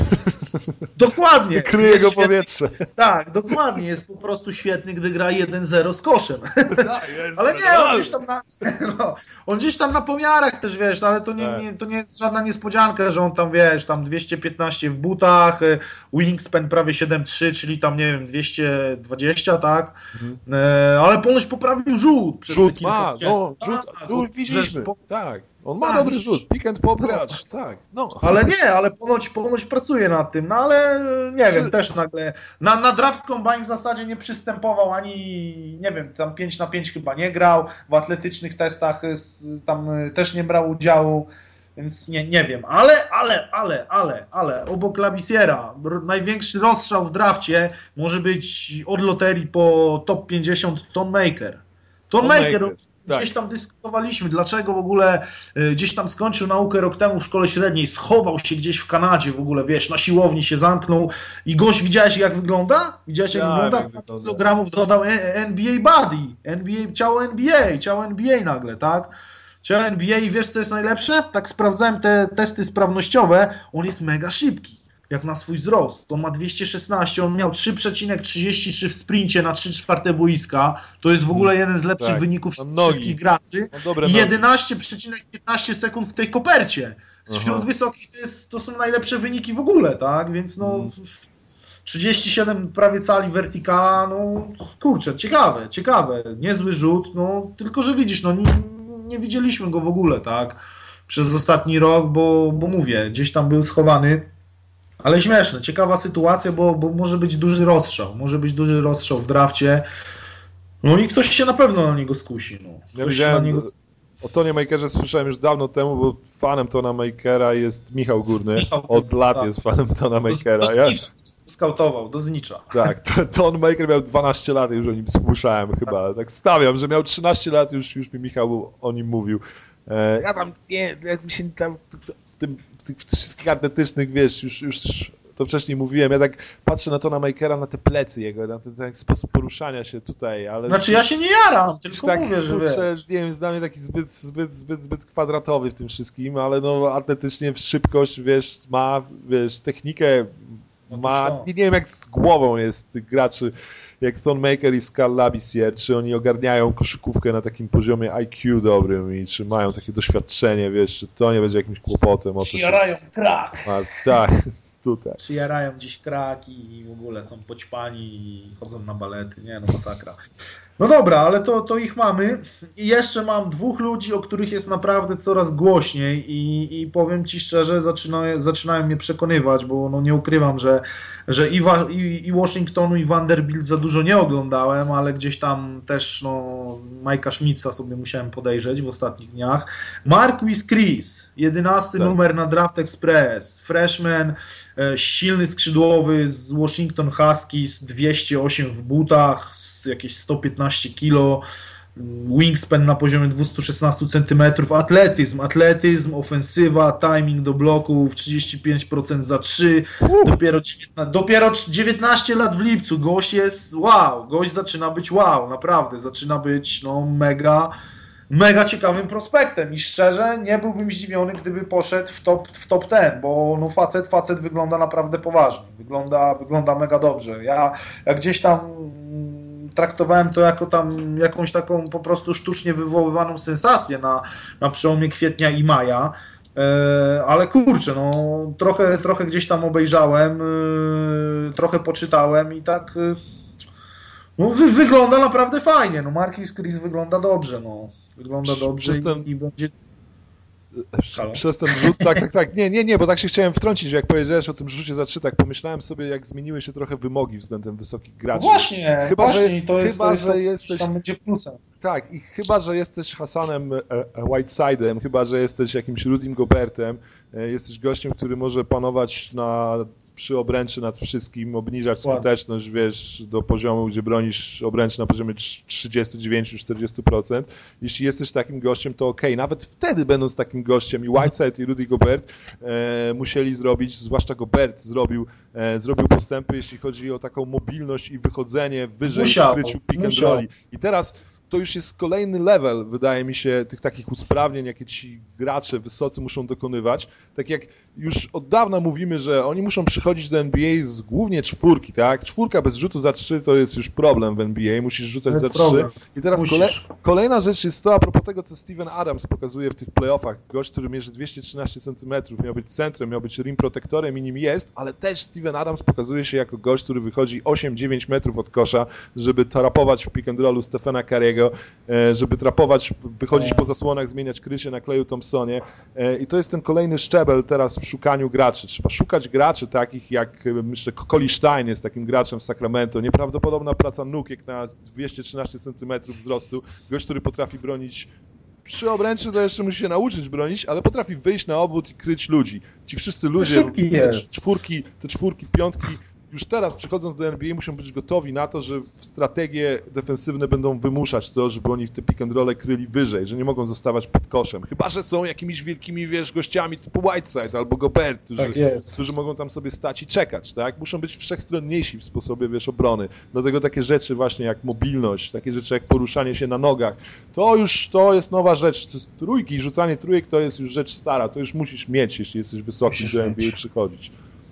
Dokładnie. Kryje go powietrze. Tak, dokładnie. Jest po prostu świetny, gdy gra jeden zero z koszem. Ale nie, on gdzieś tam na, no, on gdzieś tam na pomiarach też, wiesz, ale to nie, nie, to nie jest żadna niespodzianka, że on tam, wiesz, tam dwieście piętnaście w butach, wingspan prawie siedem trzy, czyli tam, nie wiem, dwieście dwadzieścia, tak? Mhm. E, ale ponoć poprawił rzut. Przez rzut ma, no, rzut, tak, rzut widzieliśmy, po... tak. On ma tak, dobry rzut, pick and pop gracz, tak. No. Ale nie, ale ponoć, ponoć pracuje nad tym, no ale nie wiem, też nagle, na, na draft combine w zasadzie nie przystępował ani, nie wiem, tam pięć na pięć chyba nie grał, w atletycznych testach tam też nie brał udziału, więc nie, nie wiem, ale, ale, ale, ale, ale, obok Labissiera, największy rozstrzał w drafcie może być od loterii po top pięćdziesiąt Thon Maker. Thon Maker. Gdzieś tam dyskutowaliśmy, dlaczego w ogóle y, gdzieś tam skończył naukę rok temu w szkole średniej, schował się gdzieś w Kanadzie w ogóle, wiesz, na siłowni się zamknął i gość, widziałeś jak wygląda? Widziałeś jak ja, wygląda? pięć kilogramów dodał N B A body, N B A, ciało N B A, ciało N B A nagle, tak? Ciało N B A i wiesz co jest najlepsze? Tak sprawdzałem te testy sprawnościowe, on jest mega szybki. Jak na swój wzrost. On ma dwieście szesnaście, on miał trzy przecinek trzydzieści trzy w sprincie na trzy czwarte boiska. To jest w ogóle jeden z lepszych tak, wyników wszystkich graczy. I jedenaście przecinek piętnaście sekund w tej kopercie. Wśród Aha. wysokich to, jest, to są najlepsze wyniki w ogóle, tak? Więc no hmm. trzydzieści siedem prawie cali wertykala, no kurczę, ciekawe, ciekawe. Niezły rzut, no tylko że widzisz, no nie, nie widzieliśmy go w ogóle, tak? Przez ostatni rok, bo, bo mówię, gdzieś tam był schowany. Ale śmieszne, ciekawa sytuacja, bo, bo może być duży rozstrzał, może być duży rozstrzał w drafcie. No i ktoś się na pewno na niego skusi. No. Ja widziałem, niego... o Tonie Makerze słyszałem już dawno temu, bo fanem Tona Makera jest Michał Górny. Michał, Od lat tak. jest fanem Tona Makera. Do, do ja... skautował, do znicza. Tak, to, Ton Maker miał dwanaście lat, już o nim słyszałem chyba. Tak stawiam, że miał trzynaście lat, już, już mi Michał o nim mówił. E, ja tam, nie, jak mi się tam... Tym, tych wszystkich atletycznych, wiesz, już, już to wcześniej mówiłem, ja tak patrzę na Tona Makera, na te plecy jego, na ten, ten sposób poruszania się tutaj, ale... Znaczy ja się nie jaram, tylko tak, mówię, że kurczę, nie wiem, jest dla mnie taki zbyt, zbyt, zbyt, zbyt kwadratowy w tym wszystkim, ale no atletycznie szybkość, wiesz, ma, wiesz, technikę ma, nie wiem jak z głową jest tych graczy, jak Thon Maker i Skal Labissiere, czy oni ogarniają koszykówkę na takim poziomie I Q dobrym i czy mają takie doświadczenie, wiesz, czy to nie będzie jakimś kłopotem. Przyjarają się... krak. A, tak, tutaj. Przyjarają gdzieś kraki i w ogóle są poćpani i chodzą na balety, nie no masakra. No dobra, ale to, to ich mamy i jeszcze mam dwóch ludzi, o których jest naprawdę coraz głośniej i, i powiem Ci szczerze, zaczyna, zaczynają mnie przekonywać, bo no nie ukrywam, że, że i, Wa, i, i Washingtonu i Vanderbilt za dużo nie oglądałem, ale gdzieś tam też no, Mike'a Schmidta sobie musiałem podejrzeć w ostatnich dniach. Marquis Chris, jedenasty tak. numer na Draft Express, freshman, e, silny skrzydłowy z Washington Huskies, dwieście osiem w butach, jakieś sto piętnaście kilo, wingspan na poziomie dwieście szesnaście centymetrów, atletyzm, atletyzm, ofensywa, timing do bloków, trzydzieści pięć procent za trzy, dopiero, dziewiętnaście, dopiero dziewiętnaście lat w lipcu, gość jest wow, gość zaczyna być wow, naprawdę, zaczyna być no mega, mega ciekawym prospektem i szczerze nie byłbym zdziwiony, gdyby poszedł w top, w top dziesięć, bo no facet, facet wygląda naprawdę poważnie, wygląda, wygląda mega dobrze. Ja, ja gdzieś tam traktowałem to jako tam jakąś taką po prostu sztucznie wywoływaną sensację na, na przełomie kwietnia i maja, e, ale kurczę, no trochę, trochę gdzieś tam obejrzałem, e, trochę poczytałem i tak e, no, wy, wygląda naprawdę fajnie, no Marquis Chris wygląda dobrze, no wygląda dobrze Przez ten- i, i będzie... Halo? Przez ten rzut, tak, tak, tak, nie, nie, nie, bo tak się chciałem wtrącić, że jak powiedziałeś o tym rzucie za trzy, tak pomyślałem sobie, jak zmieniły się trochę wymogi względem wysokich No graczy. właśnie, Chyba, właśnie że- i to jest, chyba, to jest że to, co jesteś- tam będzie plusem. Tak, i chyba, że jesteś Hassanem e, e, Whiteside'em, chyba, że jesteś jakimś Rudim Gobertem, e, jesteś gościem, który może panować na, przy obręczy nad wszystkim, obniżać Dokładnie. skuteczność, wiesz, do poziomu, gdzie bronisz obręczy na poziomie trzydzieści dziewięć do czterdziestu procent. Jeśli jesteś takim gościem, to okej, nawet wtedy będąc takim gościem i Whiteside i Rudy Gobert e, musieli zrobić, zwłaszcza Gobert zrobił, e, zrobił postępy, jeśli chodzi o taką mobilność i wychodzenie wyżej Musiał, w kryciu pick and musiał. rolli. I teraz to już jest kolejny level, wydaje mi się, tych takich usprawnień, jakie ci gracze wysocy muszą dokonywać. Tak jak już od dawna mówimy, że oni muszą przychodzić do N B A z głównie czwórki, tak? Czwórka bez rzutu za trzy to jest już problem w N B A, musisz rzucać To za jest trzy. problem. I teraz Musisz. kole, kolejna rzecz jest to, a propos tego, co Steven Adams pokazuje w tych playoffach. Gość, który mierzy dwieście trzynaście centymetrów, miał być centrem, miał być rim protektorem i nim jest, ale też Steven Adams pokazuje się jako gość, który wychodzi osiem dziewięć metrów od kosza, żeby trapować w pick and rollu Stephena Curry'ego, e, żeby trapować, wychodzić po zasłonach, zmieniać krycie na Kleju Thompsonie. E, I to jest ten kolejny szczebel teraz w szukaniu graczy. Trzeba szukać graczy takich jak, e, myślę, Coli Stein jest takim graczem w Sacramento. Nieprawdopodobna praca nóg, jak na dwieście trzynaście centymetrów wzrostu. Gość, który potrafi bronić przy obręczy, to jeszcze musi się nauczyć bronić, ale potrafi wyjść na obwód i kryć ludzi. Ci wszyscy ludzie, szybki te jest. czwórki, te czwórki, piątki, już teraz przychodząc do N B A muszą być gotowi na to, że w strategie defensywne będą wymuszać to, żeby oni w te pick and rolle kryli wyżej, że nie mogą zostawać pod koszem. Chyba że są jakimiś wielkimi, wiesz, gościami typu Whiteside albo Gobert, którzy, Tak jest. którzy mogą tam sobie stać i czekać, tak? Muszą być wszechstronniejsi w sposobie, wiesz, obrony. Dlatego takie rzeczy właśnie jak mobilność, takie rzeczy jak poruszanie się na nogach, to już, to jest nowa rzecz. Trójki, rzucanie trójek to jest już rzecz stara, to już musisz mieć, jeśli jesteś wysoki, Musisz do N B A mieć. przychodzić.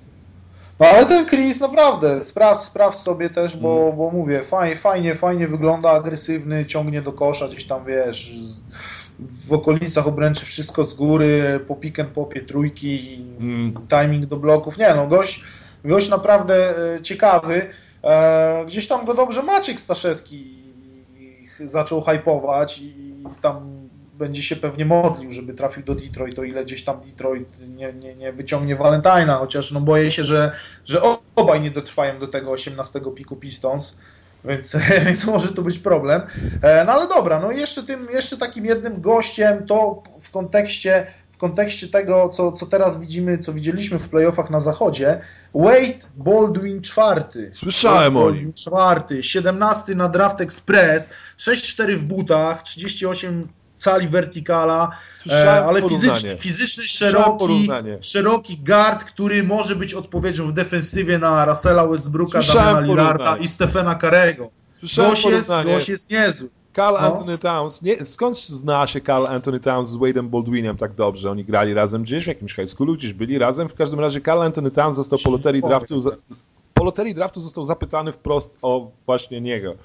No ale ten Chris naprawdę, sprawdź, sprawdź sobie też, bo, Mm. bo mówię, fajnie, fajnie, fajnie wygląda, agresywny, ciągnie do kosza, gdzieś tam wiesz, z- w okolicach obręczy wszystko z góry, po pick and popie trójki, Mm. timing do bloków, nie no, gość, gość naprawdę e, ciekawy, e, gdzieś tam go dobrze Maciek Staszewski zaczął hypować i tam będzie się pewnie modlił, żeby trafił do Detroit, o ile gdzieś tam Detroit nie, nie, nie wyciągnie Valentina, chociaż no boję się, że, że obaj nie dotrwają do tego osiemnastego piku Pistons, więc, więc może to być problem. E, No ale dobra, no i jeszcze tym, jeszcze takim jednym gościem to w kontekście, w kontekście tego, co, co teraz widzimy, co widzieliśmy w playoffach na zachodzie, Wade Baldwin czwarty. Słyszałem Wade o nim. Baldwin czwarty, siedemnasty na Draft Express, sześć cztery w butach, trzydzieści osiem cali vertikala, Słyszałem e, ale porównanie. fizyczny, fizyczny Słyszałem szeroki, porównanie. szeroki guard, który może być odpowiedzią w defensywie na Russella Westbrooka, Słyszałem Damiana Lillarda porównanie. i Stephena Curry'ego. Słyszałem Gość jest, porównanie. gość jest niezły. Carl No. Anthony Towns, nie, skąd zna się Carl Anthony Towns z Wade'em Baldwinem tak dobrze? Oni grali razem gdzieś w jakimś high schoolu, gdzieś byli razem. W każdym razie Carl Anthony Towns został po loterii draftu, za, po loterii draftu został zapytany wprost o właśnie niego.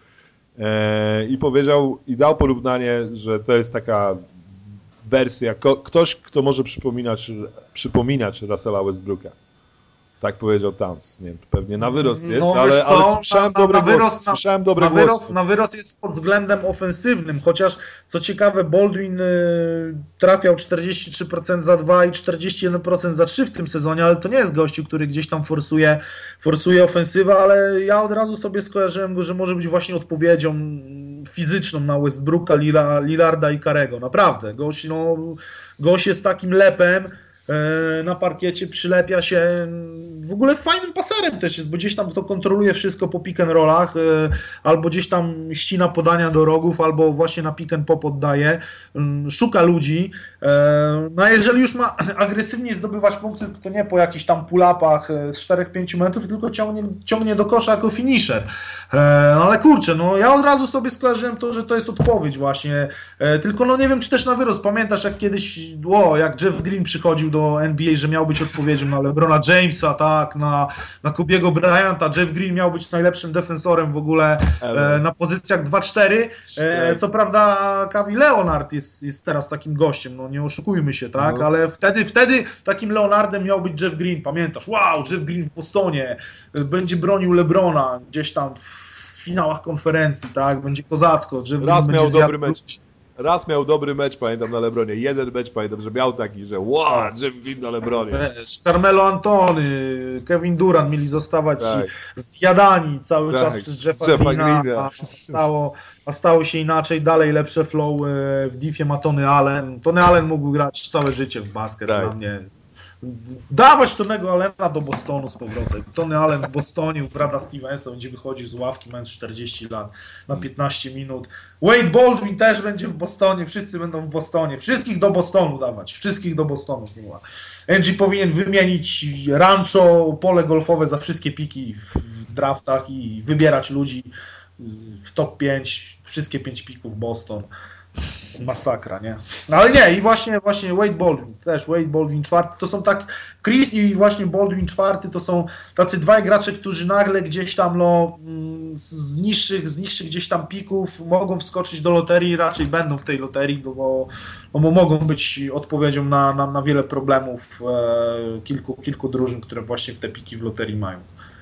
E, I powiedział, i dał porównanie, że to jest taka wersja, ko, ktoś, kto może przypominać, przypominać Russella Westbrooka. Tak powiedział Towns. Nie wiem, pewnie na wyrost jest, No, ale, wiesz ale co, słyszałem na- na dobre wyrost- głosy. na- Słyszałem dobre Na wyrost, głosy. na wyrost jest pod względem ofensywnym, chociaż co ciekawe Baldwin y, trafiał czterdzieści trzy procent za dwa i czterdzieści jeden procent za trzy w tym sezonie, ale to nie jest gościu, który gdzieś tam forsuje, forsuje ofensywę, ale ja od razu sobie skojarzyłem go, że może być właśnie odpowiedzią fizyczną na Westbrooka, Lilla- Lillarda i Curry'ego. Naprawdę, gość, no, gość jest takim lepem, na parkiecie, przylepia się, w ogóle fajnym paserem też jest, bo gdzieś tam to kontroluje wszystko po pick and rollach, albo gdzieś tam ścina podania do rogów, albo właśnie na pick and pop oddaje, szuka ludzi, no a jeżeli już ma agresywnie zdobywać punkty, to nie po jakichś tam pull-upach z czterech pięciu metrów, tylko ciągnie, ciągnie do kosza jako finisher. No ale kurczę, no ja od razu sobie skojarzyłem to, że to jest odpowiedź właśnie, tylko no nie wiem, czy też na wyrost, pamiętasz jak kiedyś, o, jak Jeff Green przychodził do N B A, że miał być odpowiedzią na LeBrona Jamesa, tak, na, na Kobiego Bryanta, Jeff Green miał być najlepszym defensorem w ogóle e, na pozycjach dwa cztery, e, co prawda Kawhi Leonard jest, jest teraz takim gościem, no nie oszukujmy się, tak, no. Ale wtedy, wtedy takim Leonardem miał być Jeff Green, pamiętasz, wow, Jeff Green w Bostonie, będzie bronił LeBrona gdzieś tam w finałach konferencji, tak, będzie kozacko. Jeff Raz Green miał będzie dobry mecz. Raz miał dobry mecz, pamiętam, na LeBronie. Jeden mecz, pamiętam, że miał taki, że wow, Jeff Green na LeBronie. Carmelo Antony, Kevin Durant mieli zostawać tak. zjadani cały tak, czas przez Jeffa, Jeffa Greena, Greena. A, stało, a stało się inaczej. Dalej lepsze flow w diffie ma Tony Allen. Tony Allen mógł grać całe życie w basket tak. Dla mnie. Dawać Tonego Allena do Bostonu z powrotem. Tony Allen w Bostonie, u Brada Stevensa będzie wychodził z ławki, mając czterdzieści lat na piętnaście minut. Wade Baldwin też będzie w Bostonie, wszyscy będą w Bostonie. Wszystkich do Bostonu dawać, wszystkich do Bostonu. Angie powinien wymienić rancho, pole golfowe za wszystkie piki w draftach i wybierać ludzi w top pięć, wszystkie pięć pików Boston. Masakra, nie? No ale nie, i właśnie właśnie Wade Baldwin, też Wade Baldwin czwarty, to są tak, Chris i właśnie Baldwin czwarty to są tacy dwaj gracze, którzy nagle gdzieś tam no, z niższych, z niższych gdzieś tam pików mogą wskoczyć do loterii, raczej będą w tej loterii, bo, bo mogą być odpowiedzią na, na, na wiele problemów e, kilku, kilku drużyn, które właśnie w te piki w loterii mają.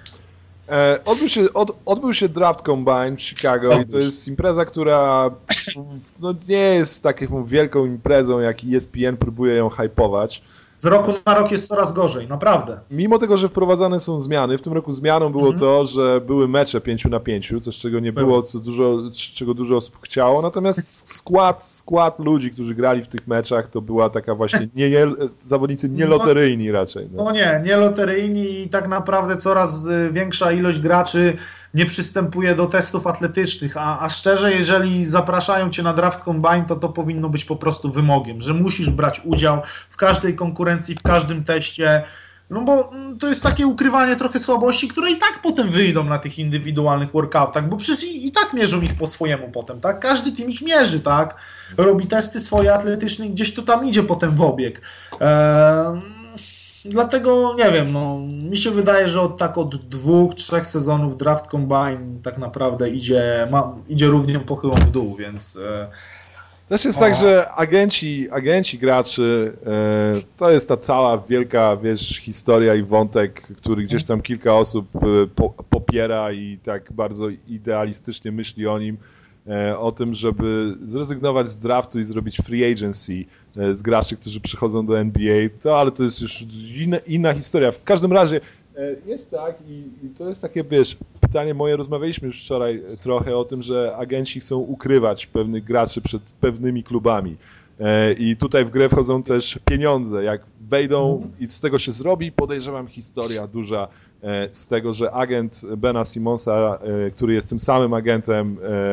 E, odbył, się, od, odbył się Draft Combine w Chicago odbył i to jest impreza, która no, nie jest taką wielką imprezą, jak E S P N próbuje ją hypować. Z roku na rok jest coraz gorzej, naprawdę. Mimo tego, że wprowadzane są zmiany, w tym roku zmianą było mm-hmm. to, że były mecze pięciu na pięciu, coś czego nie było, co dużo, czego dużo osób chciało, natomiast skład, skład ludzi, którzy grali w tych meczach, to była taka właśnie nie, nie, zawodnicy nieloteryjni raczej. No. no nie, nieloteryjni i tak naprawdę coraz większa ilość graczy nie przystępuje do testów atletycznych, a, a szczerze, jeżeli zapraszają cię na Draft Combine, to to powinno być po prostu wymogiem, że musisz brać udział w każdej konkurencji, w każdym teście, no bo to jest takie ukrywanie trochę słabości, które i tak potem wyjdą na tych indywidualnych workoutach, bo przecież i, i tak mierzą ich po swojemu potem, tak? Każdy team ich mierzy, tak? Robi testy swoje atletyczne i gdzieś to tam idzie potem w obieg. Eee... Dlatego nie wiem, no, mi się wydaje, że od tak od dwóch, trzech sezonów Draft Combine tak naprawdę idzie, ma, idzie równie pochyłą w dół, więc... E, Też jest o. tak, że agenci, agenci graczy, e, to jest ta cała wielka, wiesz, historia i wątek, który gdzieś tam kilka osób e, po, popiera i tak bardzo idealistycznie myśli o nim, e, o tym, żeby zrezygnować z draftu i zrobić free agency z graczy, którzy przychodzą do N B A, to, ale to jest już inna, inna historia. W każdym razie jest tak i, i to jest takie, wiesz, pytanie moje, rozmawialiśmy już wczoraj trochę o tym, że agenci chcą ukrywać pewnych graczy przed pewnymi klubami i tutaj w grę wchodzą też pieniądze, jak wejdą i z tego się zrobi, podejrzewam, historia duża z tego, że agent Bena Simonsa, który jest tym samym agentem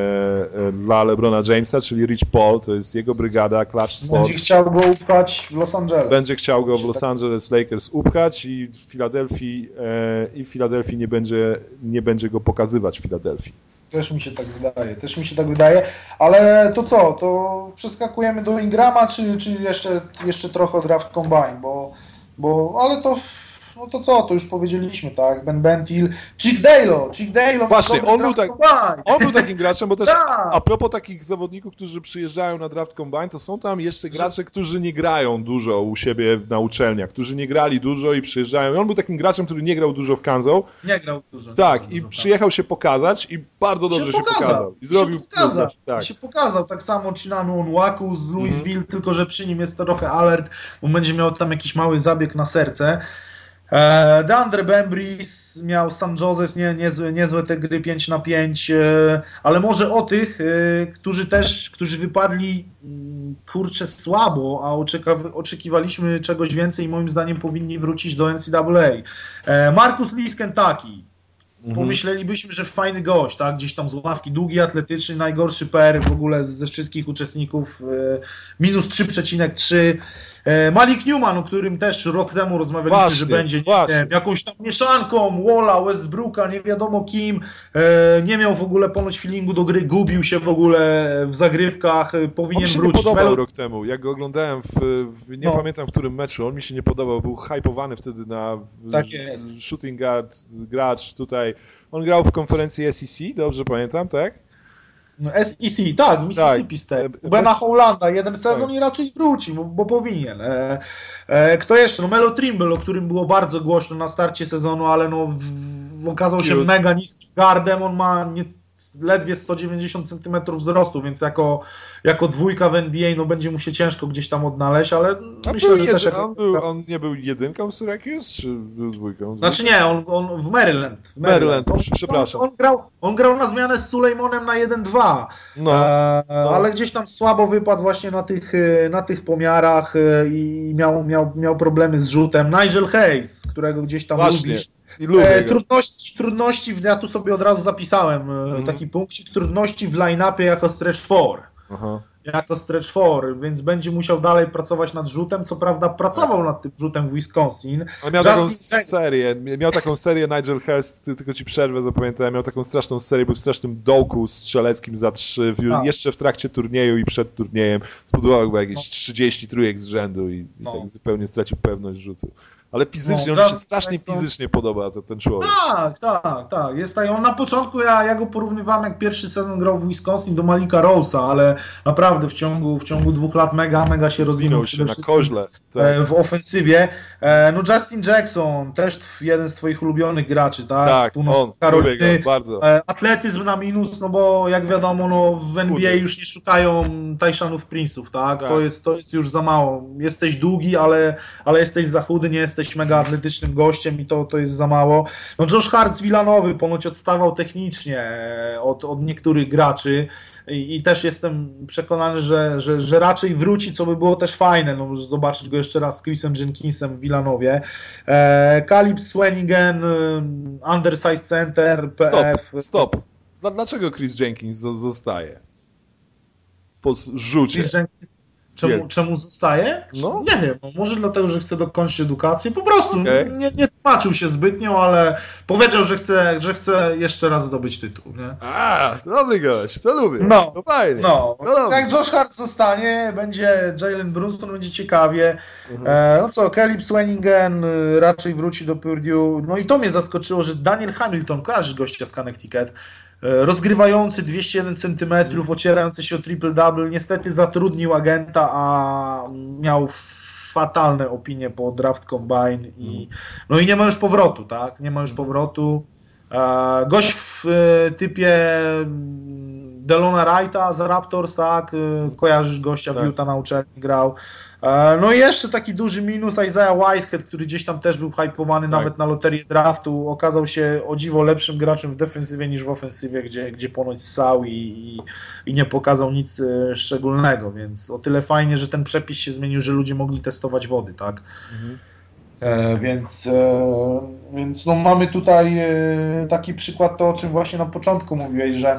dla LeBrona Jamesa, czyli Rich Paul, to jest jego brygada, Clutch Sports. Będzie chciał go upchać w Los Angeles. Będzie chciał go w Los Angeles Lakers upchać i w Filadelfii, i w Filadelfii nie będzie, nie będzie go pokazywać w Filadelfii. Też mi się tak wydaje, też mi się tak wydaje, ale to co, to przeskakujemy do Ingrama, czy, czy jeszcze, jeszcze trochę Draft Combine, bo, bo ale to, no to co, to już powiedzieliśmy, tak, Ben Bentil, Chick Dalo, Chick Dalo. Właśnie, on był, tak, on był takim graczem, bo też a propos takich zawodników, którzy przyjeżdżają na Draft Combine, to są tam jeszcze gracze, którzy nie grają dużo u siebie na uczelniach, którzy nie grali dużo i przyjeżdżają. I on był takim graczem, który nie grał dużo w Kansas. Nie grał dużo. Tak, grał i dużo, przyjechał się pokazać i bardzo dobrze się, się pokazał. pokazał. I zrobił się pokazał. Tak. się pokazał. Tak samo Chinanu Onwaku z Louisville, mm-hmm. tylko że przy nim jest trochę alert, bo będzie miał tam jakiś mały zabieg na serce. E, DeAndre Bembris miał San Joseph, nie, niezłe, niezłe te gry pięć na pięć, e, ale może o tych, e, którzy też, którzy wypadli m, kurczę słabo, a oczeka, oczekiwaliśmy czegoś więcej i moim zdaniem powinni wrócić do N C double A. E, Marcus Lee z Kentucky. Pomyślelibyśmy, że fajny gość, tak? Gdzieś tam z ławki, długi, atletyczny, najgorszy P R w ogóle ze wszystkich uczestników, e, minus trzy przecinek trzy. E, Malik Newman, o którym też rok temu rozmawialiśmy, Właśnie, że będzie nie właśnie. wiem, jakąś tam mieszanką, Walla, Westbrooka, nie wiadomo kim. E, nie miał w ogóle ponoć feelingu do gry, gubił się w ogóle w zagrywkach, e, powinien On mi się wrócić. nie podobał Melo- rok temu, jak go oglądałem, w, w, nie No. pamiętam w którym meczu, on mi się nie podobał, był hypowany wtedy na Tak ż- jest. shooting guard, gracz tutaj. On grał w konferencji S E C, dobrze pamiętam, tak? No, S E C, tak, w Mississippi Tak. State. E, Bena bez- Hollanda, jeden sezon Tak. i raczej wróci, bo, bo powinien. E, e, kto jeszcze? No Melo Trimble, o którym było bardzo głośno na starcie sezonu, ale no w, w, okazał się Skills. mega niskim guardem, on ma nie, ledwie sto dziewięćdziesiąt centymetrów wzrostu, więc jako, jako dwójka w N B A no będzie mu się ciężko gdzieś tam odnaleźć, ale A myślę, był że jedy, też... jako- on, był, on nie był jedynką w Syracuse, czy był dwójką? Znaczy nie, on, on w Maryland. W Maryland, On, przepraszam. On, on, grał, on grał na zmianę z Sulejmonem na jeden dwa. No, E, no. Ale gdzieś tam słabo wypadł właśnie na tych, e, na tych pomiarach e, i miał, miał, miał problemy z rzutem. Nigel Hayes, którego gdzieś tam Właśnie. lubisz. I lubię E, go. trudności, trudności, w, ja tu sobie od razu zapisałem e, Mhm. taki punkcik, trudności w line-upie jako stretch four. Aha. Jako stretch four, więc będzie musiał dalej pracować nad rzutem. Co prawda pracował nad tym rzutem w Wisconsin. Ale miał Justin taką Jackson- serię, miał taką serię Nigel Hurst, ty- tylko ci przerwę, zapamiętałem, miał taką straszną serię, był w strasznym dołku strzeleckim za trzy, w, Tak. jeszcze w trakcie turnieju i przed turniejem, zbudował chyba jakieś No. trzydzieści trójek z rzędu i, i No. tak zupełnie stracił pewność rzutu. Ale fizycznie, No, on mi się Justin strasznie Jackson- fizycznie podoba, ten, ten człowiek. Tak, tak, tak. Jest tak. On na początku, ja, ja go porównywałem, jak pierwszy sezon grał w Wisconsin do Malika Rose'a, ale naprawdę w ciągu, w ciągu dwóch lat mega, mega się rozwinął. Zwinął się przede na wszystkim, koźle. Tak. e, w ofensywie. E, No Justin Jackson, też tw- jeden z twoich ulubionych graczy, tak? Tak, Z Północnej on, lubię Karoliny. go bardzo. E, Atletyzm na minus, no bo jak wiadomo, no w N B A Chudy. już nie szukają Tyshanów Prince'ów, tak? Tak. To, jest, to jest już za mało. Jesteś długi, ale, ale jesteś za chudy, nie jesteś mega atletycznym gościem i to, to jest za mało. No Josh Hart z Villanowy ponoć odstawał technicznie e, od, od niektórych graczy i, i też jestem przekonany, że, że, że raczej wróci, co by było też fajne, no zobaczyć go jeszcze raz z Chrisem Jenkinsem w Villanowie. E, Caleb Swanigan, e, undersized center, P F. Stop, stop. Dla- Dlaczego Chris Jenkins zo- zostaje? Po s- rzucie. Chris Jenkins, czemu, Nie. czemu zostaje? No. Nie wiem, no, może dlatego, że chce dokończyć edukację. Po prostu Okej. nie, nie tłumaczył się zbytnio, ale powiedział, że chce, że chce jeszcze raz zdobyć tytuł. Nie? A, dobry gość, to lubię. No. To fajnie. No, No dobrze. jak Josh Hart zostanie, będzie Jalen Brunson, będzie ciekawie. Mhm. E, no co, Caleb Swanigan y, raczej wróci do Purdue. No i to mnie zaskoczyło, że Daniel Hamilton, kojarzysz gościa z Connecticut, e, rozgrywający dwieście jeden centymetrów, ocierający się o triple-double, niestety zatrudnił agenta, a miał fatalne opinie po draft combine i no i nie ma już powrotu, tak? Nie ma już powrotu. E, gość w e, typie mm, Delona Wrighta z Raptors, tak? E, kojarzysz gościa, Tak. w Utah na uczelni grał. E, no i jeszcze taki duży minus Isaiah Whitehead, który gdzieś tam też był hypowany Tak. nawet na loterię draftu, okazał się o dziwo lepszym graczem w defensywie niż w ofensywie, gdzie, gdzie ponoć ssał i, i, i nie pokazał nic e, szczególnego, więc o tyle fajnie, że ten przepis się zmienił, że ludzie mogli testować wody, tak? Mhm. E, więc, e, więc no mamy tutaj e, taki przykład, to o czym właśnie na początku mówiłeś, że,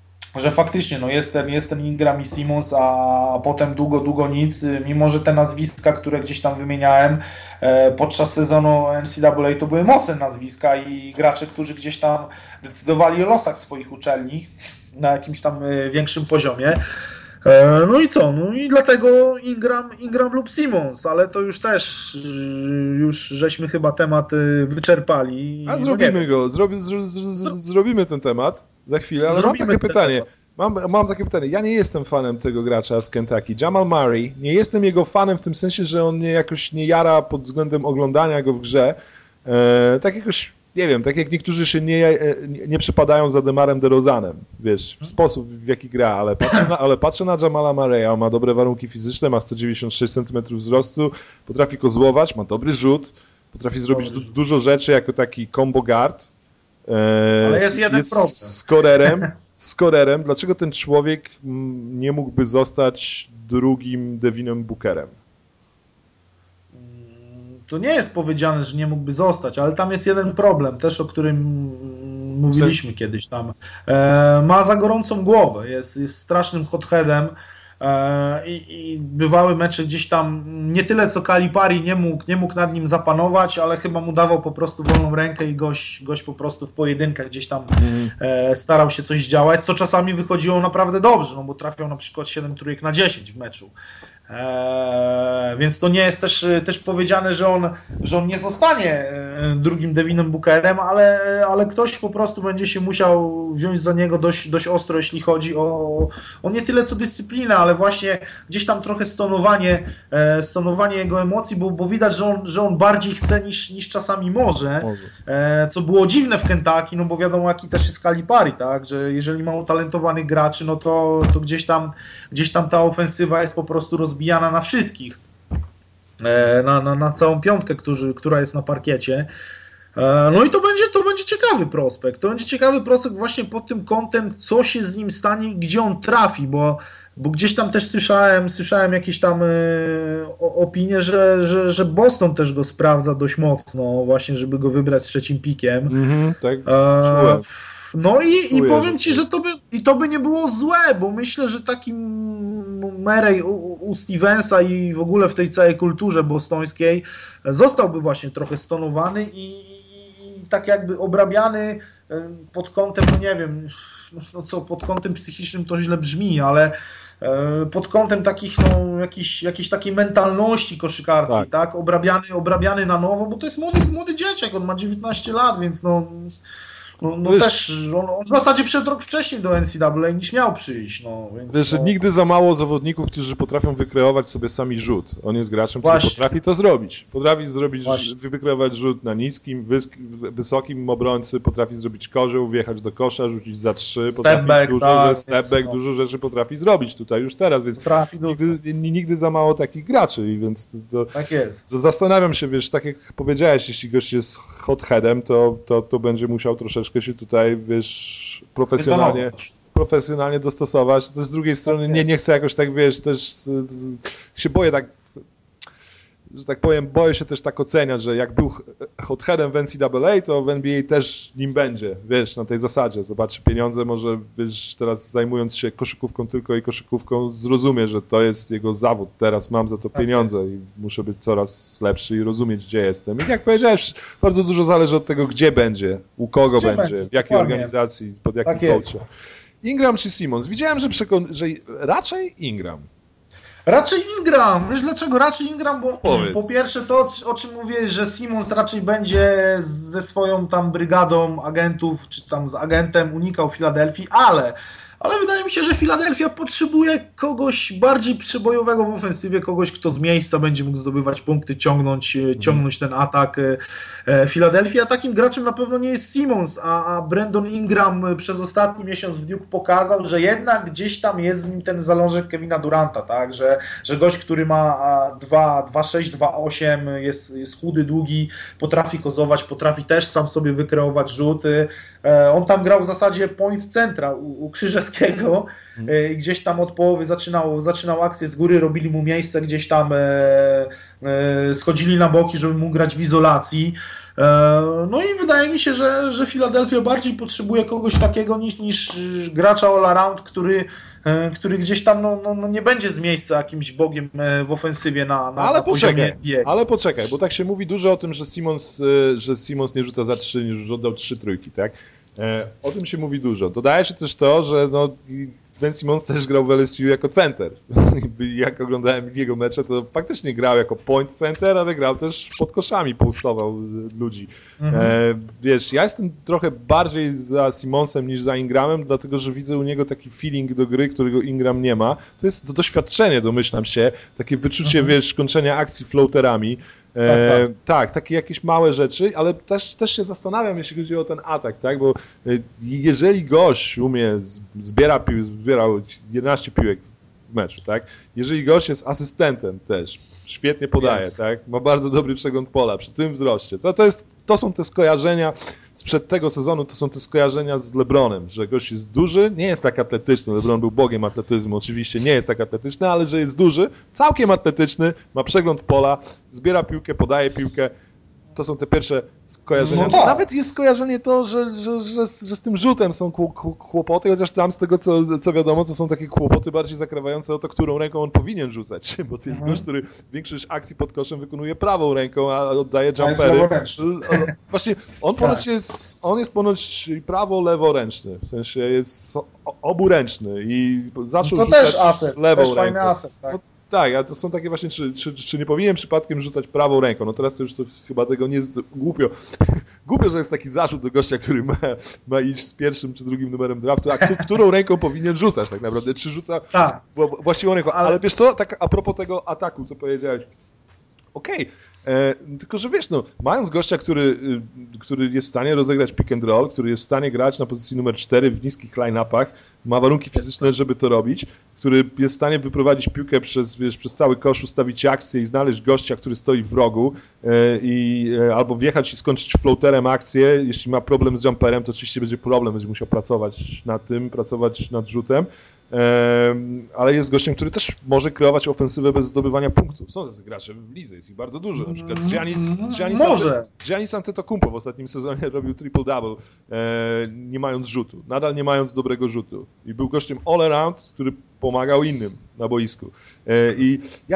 że faktycznie no jest, ten, jest ten Ingram i Simmons, a potem długo, długo nic, mimo że te nazwiska, które gdzieś tam wymieniałem e, podczas sezonu N C double A to były mocne nazwiska i gracze, którzy gdzieś tam decydowali o losach swoich uczelni na jakimś tam e, większym poziomie. E, No i co? No i dlatego Ingram, Ingram lub Simmons, ale to już też, y, już żeśmy chyba temat y, wyczerpali. A No nie zrobimy wiem. go, zrobi, z, z, z, zrobimy ten temat za chwilę, ale mam Zrobimy takie ten pytanie. temat. Mam, mam takie pytanie. Ja nie jestem fanem tego gracza z Kentucky. Jamal Murray. Nie jestem jego fanem w tym sensie, że on mnie jakoś nie jara pod względem oglądania go w grze. E, tak jakoś, nie wiem, tak jak niektórzy się nie, e, nie, nie przypadają za Demarem DeRozanem, wiesz, w sposób w jaki gra, ale patrzę na, ale patrzę na Jamala Murray'a, on ma dobre warunki fizyczne, ma sto dziewięćdziesiąt sześć centymetrów wzrostu, potrafi kozłować, ma dobry rzut. Potrafi zrobić du dużo rzeczy jako taki combo guard. E, Ale jest jeden jest problem. skorerem, skorerem. Dlaczego ten człowiek nie mógłby zostać drugim Devinem Bookerem? To nie jest powiedziane, że nie mógłby zostać, ale tam jest jeden problem, też o którym mówiliśmy kiedyś tam. E, ma za gorącą głowę, jest, jest strasznym hotheadem e, i, i bywały mecze gdzieś tam, nie tyle co Calipari nie mógł, nie mógł nad nim zapanować, ale chyba mu dawał po prostu wolną rękę i gość, gość po prostu w pojedynkach gdzieś tam e, starał się coś działać, co czasami wychodziło naprawdę dobrze, no bo trafiał na przykład siedem trójek na dziesięć w meczu. Eee, więc to nie jest też, też powiedziane, że on, że on nie zostanie drugim Devinem Bookerem, ale, ale ktoś po prostu będzie się musiał wziąć za niego dość, dość ostro, jeśli chodzi o, o nie tyle co dyscyplinę, ale właśnie gdzieś tam trochę stonowanie, e, stonowanie jego emocji, bo, bo widać, że on, że on bardziej chce niż, niż czasami może, e, co było dziwne w Kentucky, no bo wiadomo jaki też jest Calipari, tak, że jeżeli ma utalentowanych graczy, no to, to gdzieś tam, gdzieś tam ta ofensywa jest po prostu rozbijana na wszystkich, na, na, na całą piątkę, którzy, która jest na parkiecie. No i to będzie, to będzie ciekawy prospekt. To będzie ciekawy prospekt właśnie pod tym kątem, co się z nim stanie, gdzie on trafi, bo, bo gdzieś tam też słyszałem, słyszałem jakieś tam e, opinie, że, że, że Boston też go sprawdza dość mocno, właśnie żeby go wybrać z trzecim pikiem. Mhm, tak, e, No i, Czuję, i powiem że... Ci, że to by, i to by nie było złe, bo myślę, że taki Murray u, u Stevensa i w ogóle w tej całej kulturze bostońskiej zostałby właśnie trochę stonowany i, i, i tak jakby obrabiany pod kątem, no nie wiem, no co, pod kątem psychicznym to źle brzmi, ale pod kątem takich, no, jakiejś, jakiejś takiej mentalności koszykarskiej, tak. tak? Obrabiany, obrabiany na nowo, bo to jest młody, młody dzieciak, on ma dziewiętnaście lat, więc no... No, no wiesz, też, on, on w zasadzie przyszedł rok wcześniej do N C double A niż miał przyjść. No, więc wiesz, no... nigdy za mało zawodników, którzy potrafią wykreować sobie sami rzut. On jest graczem, który Właśnie. potrafi to zrobić. Potrafi zrobić, Właśnie. wykreować rzut na niskim, wysokim obrońcy, potrafi zrobić kozioł, wjechać do kosza, rzucić za trzy, Step potrafi back, dużo, tak, ze step back, no. dużo rzeczy potrafi zrobić tutaj już teraz, więc Potrafi nigdy, nigdy za mało takich graczy, więc to, to, Tak jest. to zastanawiam się, wiesz, tak jak powiedziałeś, jeśli gość jest hotheadem, to, to, to będzie musiał troszeczkę się tutaj, wiesz, profesjonalnie, profesjonalnie dostosować. To z drugiej strony nie, nie chcę jakoś tak, wiesz, też z, z, się boję tak, że tak powiem, boję się też tak oceniać, że jak był hotheadem w N C double A, to w N B A też nim będzie, wiesz, na tej zasadzie. Zobaczy pieniądze, może, wiesz, teraz zajmując się koszykówką tylko i koszykówką, zrozumie, że to jest jego zawód. Teraz mam za to pieniądze i muszę być coraz lepszy i rozumieć, gdzie jestem. I jak powiedziałeś, bardzo dużo zależy od tego, gdzie będzie, u kogo Gdzie będzie, będzie, w jakiej dokładnie. organizacji, pod jakim Tak jest. coachem. Ingram czy Simmons? Widziałem, że, przekon- że raczej Ingram. Raczej Ingram. Wiesz dlaczego raczej Ingram? Bo Powiedz. po pierwsze to, o czym mówię, że Simmons raczej będzie ze swoją tam brygadą agentów, czy tam z agentem unikał Filadelfii, ale... Ale wydaje mi się, że Filadelfia potrzebuje kogoś bardziej przebojowego w ofensywie, kogoś, kto z miejsca będzie mógł zdobywać punkty, ciągnąć, ciągnąć ten atak Filadelfii, a takim graczem na pewno nie jest Simmons, a, a Brandon Ingram przez ostatni miesiąc w Duke pokazał, że jednak gdzieś tam jest w nim ten zalążek Kevina Duranta, tak, że, że gość, który ma dwa sześć, dwa osiem, jest, jest chudy, długi, potrafi kozować, potrafi też sam sobie wykreować rzuty. On tam grał w zasadzie point centra u, u Krzyżewskiego i gdzieś tam od połowy zaczynał, zaczynał akcję z góry, robili mu miejsce, gdzieś tam e, e, schodzili na boki, żeby mógł grać w izolacji. E, no i wydaje mi się, że, że Filadelfia bardziej potrzebuje kogoś takiego niż, niż gracza all around, który który gdzieś tam no, no, no nie będzie z miejsca jakimś bogiem w ofensywie na, na, ale na poczekaj, poziomie N B A. ale poczekaj, bo tak się mówi dużo o tym, że Simmons, że Simmons nie rzuca za trzy, nie oddał trzy trójki, tak? O tym się mówi dużo. Dodaje się też to, że no, Ben Simmons też grał w L S U jako center. Jak oglądałem jego mecze, to faktycznie grał jako point center, ale grał też pod koszami, postował ludzi. Mhm. E, wiesz, ja jestem trochę bardziej za Simmonsem niż za Ingramem, dlatego że widzę u niego taki feeling do gry, którego Ingram nie ma. To jest to doświadczenie, domyślam się, takie wyczucie, mhm. wiesz, kończenia akcji floaterami. E, tak, tak. tak, takie jakieś małe rzeczy, ale też, też się zastanawiam, jeśli chodzi o ten atak, tak, bo jeżeli gość umie, zbiera pił, zbierał jedenaście piłek w meczu, tak? Jeżeli gość jest asystentem też, świetnie podaje, Jest. tak? Ma bardzo dobry przegląd pola przy tym wzroście. To, to, jest, to są te skojarzenia sprzed tego sezonu, to są te skojarzenia z LeBronem, że gość jest duży, nie jest tak atletyczny, LeBron był bogiem atletyzmu, oczywiście nie jest tak atletyczny, ale że jest duży, całkiem atletyczny, ma przegląd pola, zbiera piłkę, podaje piłkę. To są te pierwsze skojarzenia. No tak. Nawet jest skojarzenie to, że, że, że, z, że z tym rzutem są kłopoty, chociaż tam z tego, co, co wiadomo, to są takie kłopoty bardziej zakrawające o to, którą ręką on powinien rzucać, bo to jest Mhm. gość, który większość akcji pod koszem wykonuje prawą ręką, a oddaje A jest jumpery. leworęczny. Właśnie, on ponoć Tak. jest, on jest ponoć prawo-leworęczny, w sensie jest o- oburęczny i zaczął To rzucać też aset, lewą też fajny ręką. aset, tak. No, tak, a to są takie właśnie, czy, czy, czy nie powinien przypadkiem rzucać prawą ręką? No teraz to już to chyba tego nie jest głupio. Głupio, że jest taki zarzut do gościa, który ma, ma iść z pierwszym czy drugim numerem draftu, a k- którą ręką powinien rzucać tak naprawdę? Czy rzuca Tak. wła- właściwą ręką? Ale, Ale- wiesz co, tak a propos tego ataku, co powiedziałeś. Okej, e, tylko że wiesz, no, mając gościa, który, y, który jest w stanie rozegrać pick and roll, który jest w stanie grać na pozycji numer cztery w niskich line-upach, ma warunki fizyczne, żeby to robić, który jest w stanie wyprowadzić piłkę przez, wiesz, przez cały kosz, ustawić akcję i znaleźć gościa, który stoi w rogu e, i e, albo wjechać i skończyć floaterem akcję. Jeśli ma problem z jumperem, to oczywiście będzie problem, będzie musiał pracować nad tym, pracować nad rzutem. Ehm, ale jest gościem, który też może kreować ofensywę bez zdobywania punktów. Są tacy gracze w lidze, jest ich bardzo dużo. Na przykład Giannis, Giannis, Może. Ante- Giannis Antetokounmpo w ostatnim sezonie robił triple-double, e, nie mając rzutu, nadal nie mając dobrego rzutu. I był gościem all-around, który pomagał innym na boisku. E, I ja...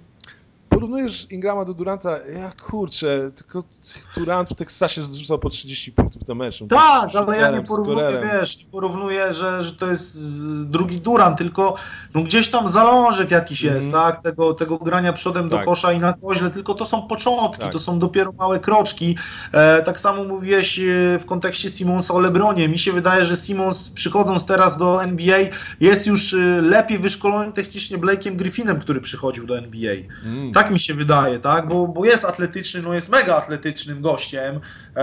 Porównujesz Ingrama do Duranta, ja kurczę, tylko Durant w Teksasie zrzucał po trzydzieści punktów na mecz. On Tak, był ale ja nie shooterem, porównuję, scorerem. wiesz, nie porównuję, że, że to jest y, drugi Durant, tylko no gdzieś tam zalążek jakiś Mhm. jest, tak, tego, tego grania przodem do Tak. kosza i na koźle, tylko to są początki, Tak. to są dopiero małe kroczki. E, tak samo mówiłeś e, w kontekście Simonsa o LeBronie. Mi się wydaje, że Simons, przychodząc teraz do N B A, jest już e, lepiej wyszkolony technicznie Blake'em Griffinem, który przychodził do N B A. Mm. Tak mi się wydaje, tak? Bo, bo jest atletyczny, no jest mega atletycznym gościem, e,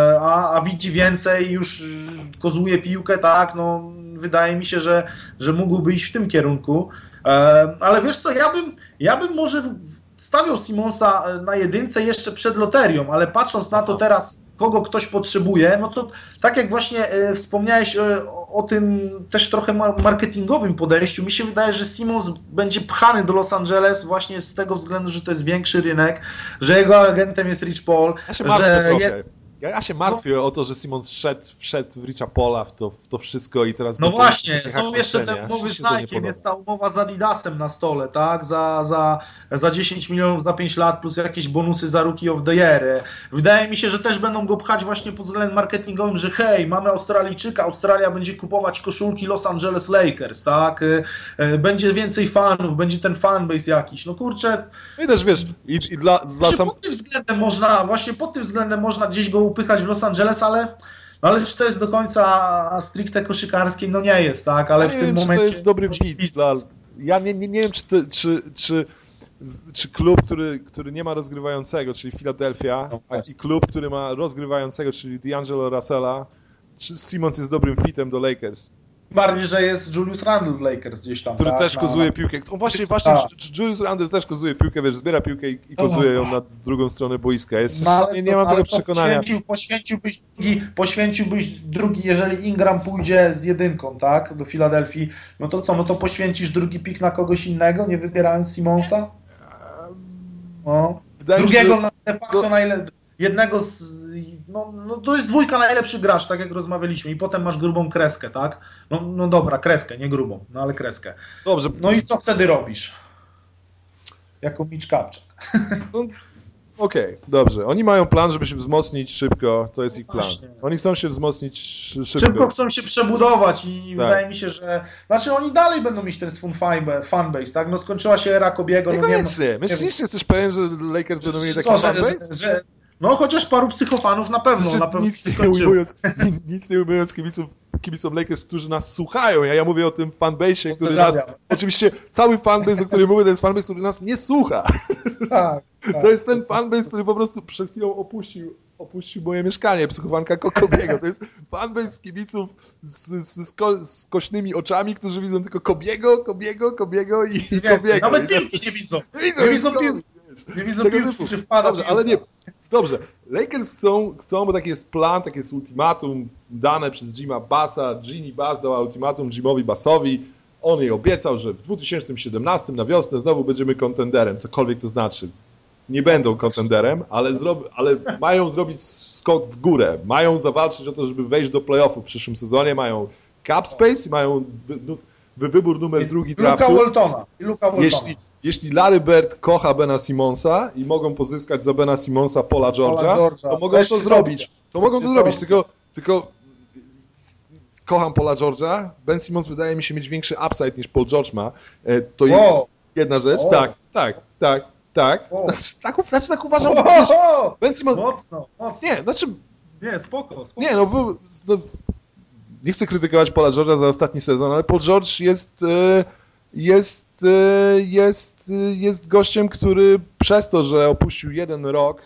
a, a widzi więcej, już kozuje piłkę, tak? No, wydaje mi się, że, że mógłby iść w tym kierunku. E, ale wiesz co, ja bym, ja bym może stawiał Simonsa na jedynce jeszcze przed loterią, ale patrząc na to teraz, kogo ktoś potrzebuje, no to tak jak właśnie e, wspomniałeś e, o, o tym też trochę mar- marketingowym podejściu, mi się wydaje, że Simons będzie pchany do Los Angeles właśnie z tego względu, że to jest większy rynek, że jego agentem jest Rich Paul, Ja się martwię że trochę. jest... Ja, ja się martwię o to, że Simon wszedł, wszedł w Richa Paula, w to, w to wszystko i teraz... No będzie właśnie, takie są jeszcze te hakoszenie. umowy Aż z się to nie Nike'em, podoba. jest ta umowa z Adidasem na stole, tak? Za, za, za dziesięć milionów za pięć lat plus jakieś bonusy za Rookie of the Year. Wydaje mi się, że też będą go pchać właśnie pod względem marketingowym, że hej, mamy Australijczyka, Australia będzie kupować koszulki Los Angeles Lakers, tak? Będzie więcej fanów, będzie ten fanbase jakiś. No kurczę, No i też wiesz, i, i dla, dla Właśnie sam... pod tym względem można, właśnie pod tym względem można gdzieś go upychać w Los Angeles, ale, no ale czy to jest do końca stricte koszykarskie? No nie jest, tak, ale Ja w nie tym wiem, czy momencie... to jest dobry beat dla... Ja nie, nie, nie wiem, czy, to, czy, czy, czy klub, który, który nie ma rozgrywającego, czyli Philadelphia, No a, właśnie. i klub, który ma rozgrywającego, czyli D'Angelo Russella, czy Simons jest dobrym fitem do Lakers, Bardziej, że jest Julius Randle w Lakers gdzieś tam. który tak, też na- kozuje na- piłkę. O, właśnie, Tak. właśnie, czy- czy Julius Randle też kozuje piłkę, wiesz, zbiera piłkę i, i kozuje ją na drugą stronę boiska. Jest, No, ale nie, co- nie mam ale tego to przekonania. Poświęcił, poświęciłbyś, drugi, poświęciłbyś drugi, jeżeli Ingram pójdzie z jedynką, tak, do Filadelfii, no to co, no to poświęcisz drugi pik na kogoś innego, nie wybierając Simonsa? No. Wydaje mi się, Drugiego że- na de facto no- najle... jednego z... No, no to jest dwójka najlepszych graczy, tak jak rozmawialiśmy i potem masz grubą kreskę, tak? No, no dobra, kreskę, nie grubą, no ale kreskę. Dobrze, No i co wtedy robisz? Jako Mitch Kupchak. no, okej, dobrze. Oni mają plan, żeby się wzmocnić szybko, to jest No ich plan. właśnie. Oni chcą się wzmocnić szy- szybko. Szybko chcą się przebudować i Tak. wydaje mi się, że... Znaczy oni dalej będą mieć ten swój fanbase, fanbase, tak? No skończyła się era Kobiego, no nie Niekoniecznie. Myślisz, że jesteś pewien, że Lakers będą mieli taki co, że, fanbase? że, że, No chociaż paru psychofanów na pewno, Znaczy, na pewno nic, nie skończyło. ujmując, nic nie ujmując kibicom, kibicom Lakers, którzy nas słuchają. Ja, ja mówię o tym fanbase'ie, który nas... Pozdrawiam. Oczywiście cały fanbase, o którym mówię, to jest fanbase, który nas nie słucha. Tak, tak. To jest ten fanbase, który po prostu przed chwilą opuścił opuścił moje mieszkanie, psychowanka Kobiego. To jest fanbase z kibiców z, z, z, ko, z kośnymi oczami, którzy widzą tylko Kobiego, Kobiego, Kobiego i Kobiego. Nawet piłki nie widzą. Nie widzą, nie widzą piłki. Nie widzą piłki, typu. Czy wpada Dobrze, piłka. ale nie, dobrze. Lakers chcą, chcą, bo taki jest plan, takie jest ultimatum dane przez Jima Bassa. Jimmy Bass dał ultimatum Jimowi Bassowi. On jej obiecał, że w dwa tysiące siedemnastym na wiosnę znowu będziemy kontenderem, cokolwiek to znaczy. Nie będą kontenderem, ale, zrob, ale mają zrobić skok w górę. Mają zawalczyć o to, żeby wejść do playoffów w przyszłym sezonie. Mają cap space i mają wy, wy, wybór numer drugi draftu. Luka Waltona. I Luka Waltona. Jeśli, jeśli Larry Bird kocha Bena Simonsa i mogą pozyskać za Bena Simonsa Paula George'a, George'a. to mogą Weź to się zrobić. opcja. To mogą Weź to się zrobić, opcja. tylko, tylko kocham Paula George'a. Ben Simmons wydaje mi się mieć większy upside niż Paul George ma. E, To Wow. jedna rzecz. Wow. Tak, tak, tak, tak. Wow. Znaczy, tak, znaczy, tak uważam. O, Wiesz, o, o. Ben Simmons... Mocno, mocno. Nie, znaczy... Nie, spoko, spoko. Nie, no, bo, no nie chcę krytykować Paula George'a za ostatni sezon, ale Paul George jest, e, jest, e, jest, e, jest gościem, który przez to, że opuścił jeden rok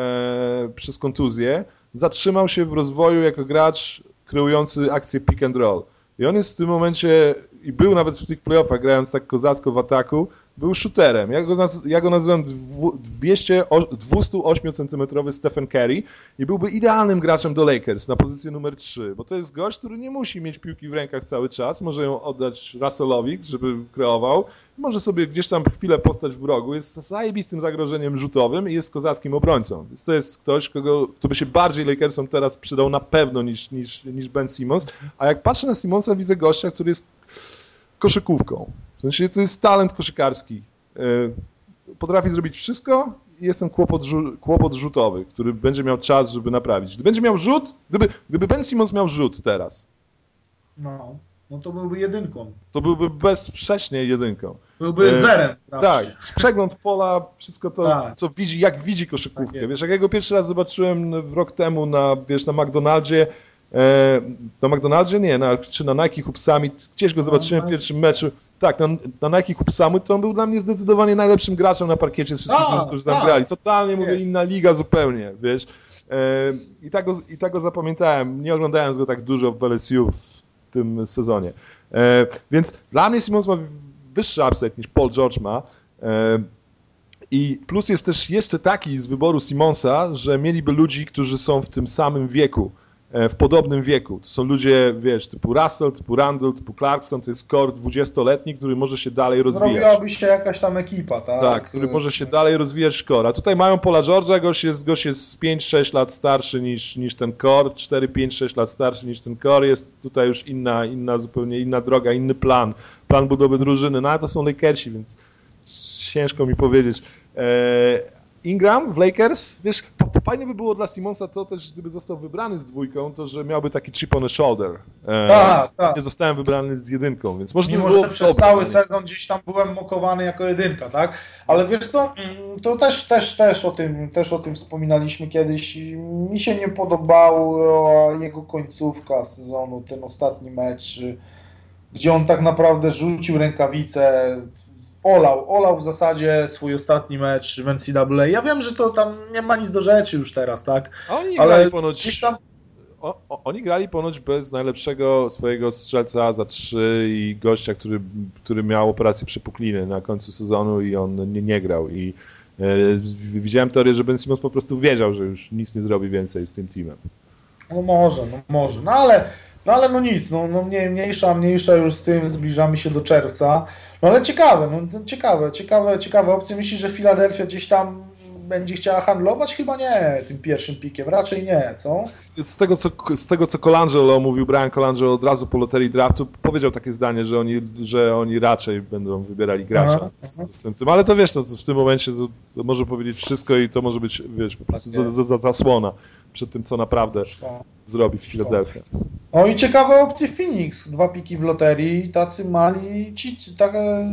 e, przez kontuzję, zatrzymał się w rozwoju jako gracz kreujący akcję pick and roll. I on jest w tym momencie, i był nawet w tych playoffach, grając tak kozacko w ataku, był shooterem. Ja go, naz ja go nazywam dwieście osiem centymetrowy Stephen Curry i byłby idealnym graczem do Lakers na pozycję numer trzy, bo to jest gość, który nie musi mieć piłki w rękach cały czas, może ją oddać Russellowi, żeby kreował, może sobie gdzieś tam chwilę postać w rogu, jest zajebistym zagrożeniem rzutowym i jest kozackim obrońcą. Więc to jest ktoś, kogo, kto by się bardziej Lakersom teraz przydał na pewno niż, niż, niż Ben Simmons, a jak patrzę na Simmonsa, widzę gościa, który jest koszykówką. W sensie to jest talent koszykarski. Potrafi zrobić wszystko i jest ten kłopot, kłopot rzutowy, który będzie miał czas, żeby naprawić. Gdy będzie miał rzut, gdyby, gdyby Ben Simmons miał rzut teraz, No, no to byłby jedynką. to byłby bezsprzecznie jedynką. Byłby E, zerem. w drafcie. Tak, przegląd pola, wszystko to, Tak. co widzi, jak widzi koszykówkę. Tak jest. Wiesz, jak ja go pierwszy raz zobaczyłem rok temu na, wiesz, na McDonaldzie, e, na McDonaldzie nie, na, czy na Nike Hoop Summit, gdzieś go zobaczyłem w Nike pierwszym meczu. Tak, na, na Nike Hoop Summit to on był dla mnie zdecydowanie najlepszym graczem na parkiecie z wszystkich, Tak, którzy tam tak. grali. Totalnie, mówię, Jest. inna liga zupełnie, wiesz. E, i, tak go, I tak go zapamiętałem, nie oglądając go tak dużo w L S U w tym sezonie. E, więc dla mnie Simmons ma wyższy upside niż Paul George ma. E, I plus jest też jeszcze taki z wyboru Simmonsa, że mieliby ludzi, którzy są w tym samym wieku, w podobnym wieku. To są ludzie, wiesz, typu Russell, typu Randall, typu Clarkson, to jest core dwudziestoletni, który może się dalej rozwijać. Zrobiłaby się jakaś tam ekipa, tak? Tak, który może się dalej rozwijać core. A tutaj mają Paula George'a, gość jest, gość jest z pięć sześć lat starszy niż, niż ten core, cztery pięć sześć lat starszy niż ten core, jest tutaj już inna, inna, zupełnie inna droga, inny plan, plan budowy drużyny, no ale to są Lakersi, więc ciężko mi powiedzieć. Eee, Ingram w Lakers, wiesz, fajnie by było dla Simmonsa to też, gdyby został wybrany z dwójką, to że miałby taki chip on the shoulder. Eee, Tak, tak. Nie zostałem wybrany z jedynką, więc może Mimo, to by było że przez dobre cały dla niego. sezon gdzieś tam byłem mokowany jako jedynka, tak? Ale wiesz co, mm, to też, też, też, o tym, też o tym wspominaliśmy kiedyś. Mi się nie podobała jego końcówka sezonu, ten ostatni mecz, gdzie on tak naprawdę rzucił rękawice, olał, olał w zasadzie swój ostatni mecz w N C double A. Ja wiem, że to tam nie ma nic do rzeczy już teraz, tak? A oni Ale grali ponoć... gdzieś tam O, o, oni grali ponoć bez najlepszego swojego strzelca za trzy i gościa, który, który miał operację przepukliny na końcu sezonu i on nie, nie grał. I e, widziałem teorię, że Ben Simmons po prostu wiedział, że już nic nie zrobi więcej z tym teamem. No może, no może, no ale no, ale no nic, no, no mniej, mniejsza, mniejsza już z tym, zbliżamy się do czerwca. No ale ciekawe, no ciekawe, ciekawe, ciekawe opcje. Myślisz, że Filadelfia gdzieś tam będzie chciała handlować? Chyba nie tym pierwszym pikiem, raczej nie, co? Z tego, co, z tego, co Colangelo mówił, Brian Colangelo od razu po loterii draftu, powiedział takie zdanie, że oni, że oni raczej będą wybierali gracza Aha, z, aha. z tym, tym. Ale to wiesz, no, to w tym momencie to, to może powiedzieć wszystko i to może być, wiesz, po prostu Tak za, za, za, zasłona przed tym, co naprawdę No. zrobi Philadelphia. No i ciekawe opcje Phoenix, dwa piki w loterii, tacy mali, ci, tak,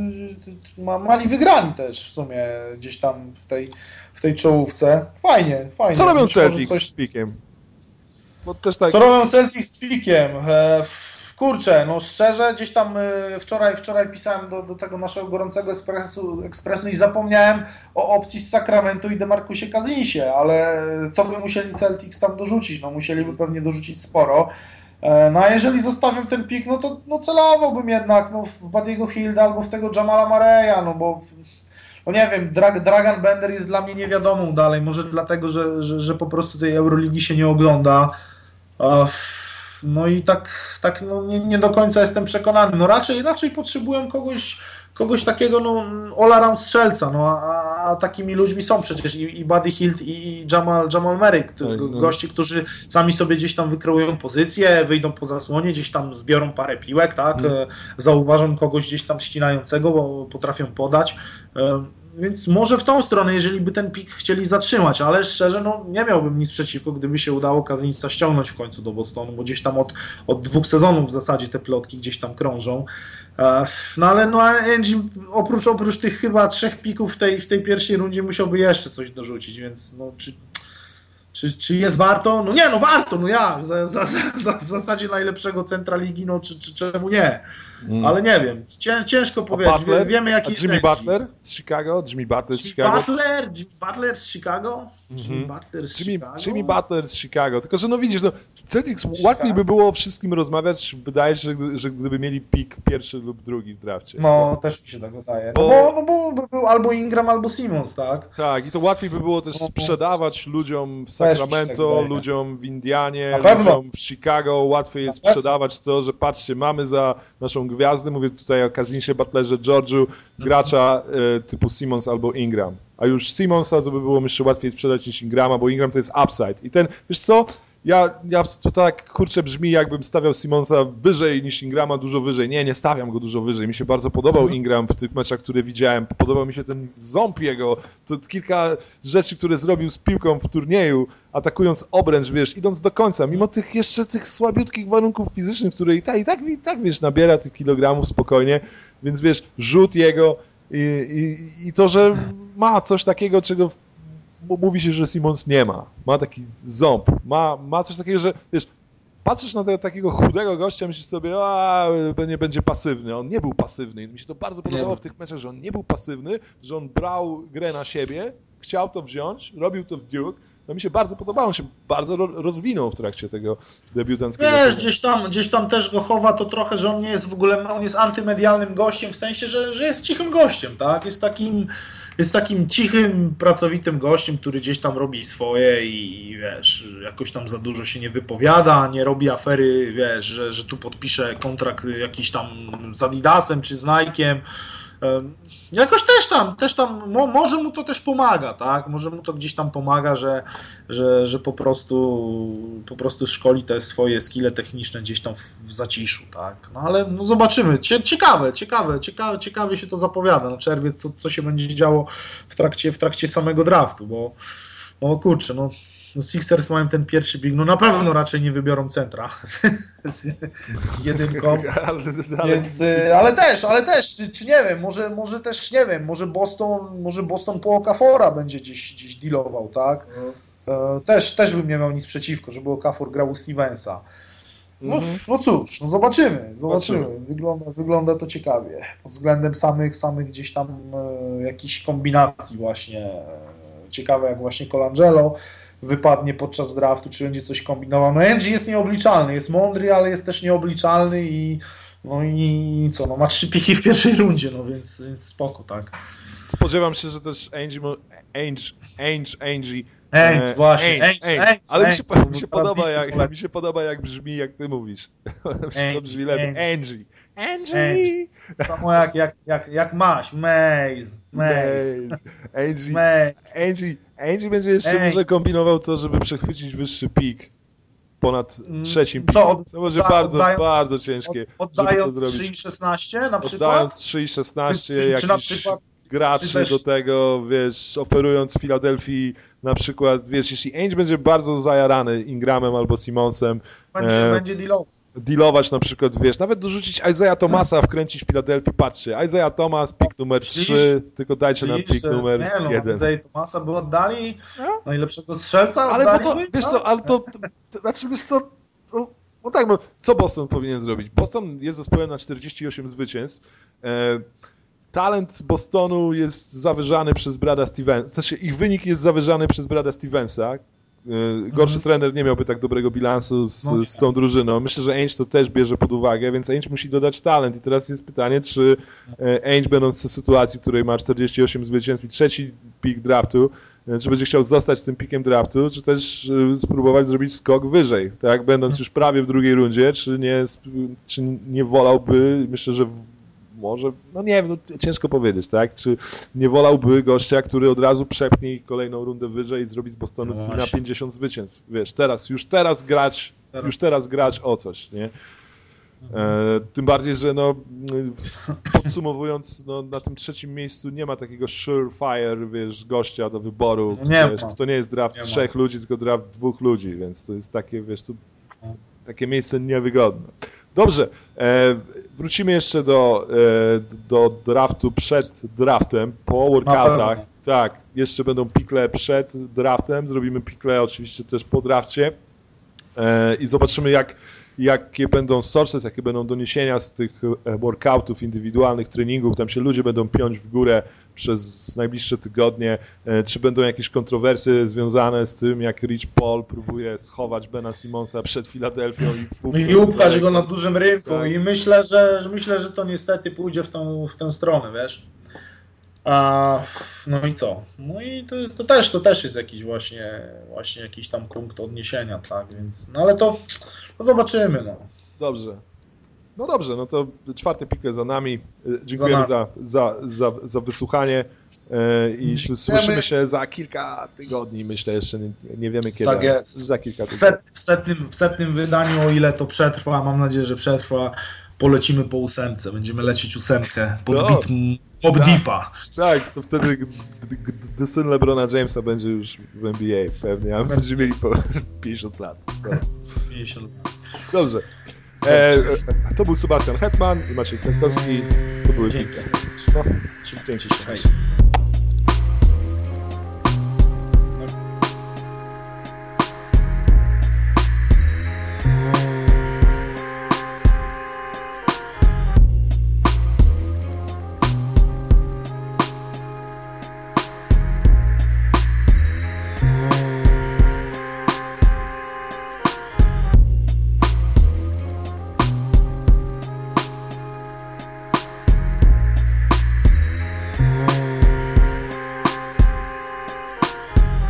ma- mali wygrani też w sumie gdzieś tam w tej, w tej czołówce. Fajnie, fajnie. Co robią Być może Celtics coś- z pikiem? Bo też tak... Co robią Celtics z pikiem? E, f- kurczę, no szczerze, gdzieś tam y, wczoraj, wczoraj pisałem do, do tego naszego gorącego ekspresu, ekspresu i zapomniałem o opcji z Sacramento i DeMarcusie Cousinsie, ale co by musieli Celtics tam dorzucić? No musieliby pewnie dorzucić sporo. No a jeżeli zostawiam ten pik, no to no celowałbym jednak no, w Buddy'ego Hielda albo w tego Jamala Murray'a, no bo no nie wiem, Dra Dragan Bender jest dla mnie niewiadomą dalej, może dlatego, że, że, że po prostu tej Euroligi się nie ogląda. No i tak, tak no nie, nie do końca jestem przekonany. No raczej, raczej potrzebuję kogoś, kogoś takiego no all-around strzelca, no a, a takimi ludźmi są przecież i, i Buddy Hield i Jamal, Jamal Murray, którzy, no. gości, którzy sami sobie gdzieś tam wykreują pozycję, wyjdą po zasłonie, gdzieś tam zbiorą parę piłek, tak, hmm. zauważą kogoś gdzieś tam ścinającego, bo potrafią podać. Więc może w tą stronę, jeżeli by ten pik chcieli zatrzymać, ale szczerze, no nie miałbym nic przeciwko, gdyby się udało Cousinsa ściągnąć w końcu do Bostonu, bo gdzieś tam od, od dwóch sezonów w zasadzie te plotki gdzieś tam krążą. No ale no Angie oprócz, oprócz tych chyba trzech pików w tej, w tej pierwszej rundzie musiałby jeszcze coś dorzucić, więc no czy, czy, czy jest warto? No nie, no warto, no jak? Za, za, za, w zasadzie najlepszego centra ligi, no czy, czy czemu nie? Mm. Ale nie wiem, Cię, ciężko powiedzieć, Butler? wiemy jaki jest Jimmy Butler z Chicago? Jimmy Butler z Chicago? Butler, Jimmy Butler z Chicago? Jimmy mm-hmm. Butler z Jimmy, Chicago? Jimmy Butler z Chicago, tylko że no widzisz, no Celtics łatwiej by było o wszystkim rozmawiać, wydaje się, że, że gdyby mieli pik pierwszy lub drugi w drafcie. No, bo, też mi się tak wydaje, no bo, no bo, no bo był albo Ingram, albo Simmons, tak? Tak, i to łatwiej by było też sprzedawać ludziom w Sacramento, tak ludziom w Indianie, ludziom w Chicago, łatwiej jest sprzedawać to, że patrzcie, mamy za naszą gwiazdę, mówię tutaj o Cousinsie, Butlerze, George'u, gracza e, typu Simmons albo Ingram. A już Simmonsa to by było myślę łatwiej sprzedać niż Ingrama, bo Ingram to jest upside. I ten, wiesz co, ja, ja to tak kurczę brzmi, jakbym stawiał Simmonsa wyżej niż Ingrama, dużo wyżej. Nie, nie stawiam go dużo wyżej. Mi się bardzo podobał Ingram w tych meczach, które widziałem. Podobał mi się ten ząb jego. To kilka rzeczy, które zrobił z piłką w turnieju, atakując obręcz, wiesz, idąc do końca, mimo tych jeszcze tych słabiutkich warunków fizycznych, które i tak, i tak, i tak wiesz, nabiera tych kilogramów spokojnie, więc wiesz, rzut jego i, i, i to, że ma coś takiego, czego mówi się, że Simmons nie ma. Ma taki ząb, ma, ma coś takiego, że wiesz, patrzysz na tego takiego chudego gościa, myślisz sobie, a nie będzie pasywny. On nie był pasywny. Mi się to bardzo podobało w tych meczach, że on nie był pasywny, że on brał grę na siebie, chciał to wziąć, robił to w Duke. No mi się bardzo podobało, on się bardzo rozwinął w trakcie tego debiutanckiego. Wiesz, gdzieś tam, gdzieś tam też go chowa to trochę, że on nie jest w ogóle, on jest antymedialnym gościem, w sensie, że, że jest cichym gościem, tak? Jest takim, jest takim cichym, pracowitym gościem, który gdzieś tam robi swoje i, i wiesz, jakoś tam za dużo się nie wypowiada, nie robi afery, wiesz, że, że tu podpisze kontrakt jakiś tam z Adidasem czy z Nike'em. Jakoś też tam, też tam, mo, może mu to też pomaga, tak? Może mu to gdzieś tam pomaga, że, że, że po prostu po prostu szkoli te swoje skille techniczne gdzieś tam w, w zaciszu, tak? No ale no zobaczymy. Cie, ciekawe, ciekawe, ciekawe, ciekawie się to zapowiada. No czerwiec, co, co się będzie działo w trakcie, w trakcie samego draftu, bo no kurczę, no No Sixers mają ten pierwszy big, no na pewno raczej nie wybiorą centra z jedynką, więc, ale też, ale też, czy, czy nie wiem, może, może też, nie wiem, może Boston, może Boston po Okafora będzie gdzieś, gdzieś dealował, tak? No. Też, też bym nie miał nic przeciwko, żeby Okafor grał u Stevensa. No, mm-hmm. no cóż, no zobaczymy, zobaczymy, wygląda, wygląda to ciekawie, pod względem samych, samych gdzieś tam e, jakichś kombinacji właśnie, e, ciekawe jak właśnie Colangelo wypadnie podczas draftu, czy będzie coś kombinował. No Angie jest nieobliczalny, jest mądry, ale jest też nieobliczalny i no i co, no ma trzy piki w pierwszej rundzie, no więc, więc spoko, tak. Spodziewam się, że też Angie, Angie, Angie, Angie, Angie, e, właśnie, Angie, Angie, Angie, ale Angie, mi, się, Angie, mi, się podoba, jak, mi się podoba jak brzmi, jak ty mówisz. To brzmi lepiej. Angie. Angie. Angie. Samo jak, jak, jak, jak masz, Maze, Maze. Angie, Maze. Angie, Angie będzie jeszcze Angie. może kombinował to, żeby przechwycić wyższy pik ponad trzecim pikiem. To, to będzie bardzo, oddając, bardzo ciężkie. Oddając trzy i szesnaście na przykład? Oddając trzy i szesnaście, czy, czy na przykład graczy też... do tego, wiesz, oferując Filadelfii na przykład, wiesz, jeśli Ainge będzie bardzo zajarany Ingramem albo Simmonsem, będzie, e, będzie dealował. dealować na przykład, wiesz, nawet dorzucić Isaiah Thomasa, wkręcić w Filadelfii, patrzcie, Isaiah Thomas, pik numer trzy, tylko dajcie nam pik numer nie, no, jeden. Isaiah Thomasa by oddali no? najlepszego strzelca, ale bo to, wiesz co, ale to, to, to znaczy, wiesz co, No tak, bo co Boston powinien zrobić? Boston jest zespołem na czterdzieści osiem zwycięstw. E, talent Bostonu jest zawyżany przez Brada Stevensa. W sensie ich wynik jest zawyżany przez Brada Stevensa. Gorszy mhm. trener nie miałby tak dobrego bilansu z, no, z tą drużyną. Myślę, że Ainge to też bierze pod uwagę, więc Ainge musi dodać talent. I teraz jest pytanie, czy Ainge, będąc w sytuacji, w której ma czterdzieści osiem zwycięstw i trzeci pick draftu, czy będzie chciał zostać z tym pickiem draftu, czy też spróbować zrobić skok wyżej, tak? Będąc już prawie w drugiej rundzie, czy nie, czy nie wolałby, myślę, że może, no nie wiem, no ciężko powiedzieć, tak? Czy nie wolałby gościa, który od razu przepnie ich kolejną rundę wyżej i zrobi z Bostonu no na pięćdziesiąt zwycięstw. Wiesz, teraz, już teraz grać, teraz. już teraz grać o coś, nie? E, tym bardziej, że no podsumowując, no, na tym trzecim miejscu nie ma takiego surefire, wiesz, gościa do wyboru. No nie wiesz, to nie jest draft nie trzech ma. ludzi, tylko draft dwóch ludzi, więc to jest takie, wiesz, tu, takie miejsce niewygodne. Dobrze, e, wrócimy jeszcze do, e, do draftu przed draftem, po workoutach. Tak, jeszcze będą pikle przed draftem, zrobimy pikle oczywiście też po drafcie e, i zobaczymy jak, jakie będą sources, jakie będą doniesienia z tych workoutów, indywidualnych treningów, tam się ludzie będą piąć w górę przez najbliższe tygodnie, czy będą jakieś kontrowersje związane z tym, jak Rich Paul próbuje schować Bena Simonsa przed Filadelfią i, i upchać go na dużym rynku tak. I myślę, że, że myślę, że to niestety pójdzie w tą, w tę stronę, wiesz. A, no i co? No i to, to, też, to też jest jakiś właśnie, właśnie jakiś tam punkt odniesienia, tak, więc, no ale to, to zobaczymy, no. Dobrze. No dobrze, no to czwarty pikle za nami. Dziękujemy za, za, za, za wysłuchanie i słyszymy się za kilka tygodni, myślę, jeszcze nie, nie wiemy kiedy. Tak jest. Za kilka tygodni. W, set, w, setnym, w setnym wydaniu, o ile to przetrwa, mam nadzieję, że przetrwa, polecimy po ósemce, będziemy lecieć ósemkę pod no, beat Mob tak, Deepa. Tak, to wtedy gdy syn LeBrona Jamesa będzie już w N B A pewnie, a będziemy mieli po pięćdziesiąt lat. No. pięćdziesiąt lat. Dobrze. E, to był Sebastian Hetman i Maciej Kwiatkowski. To były Dzięki. No, Dzięki.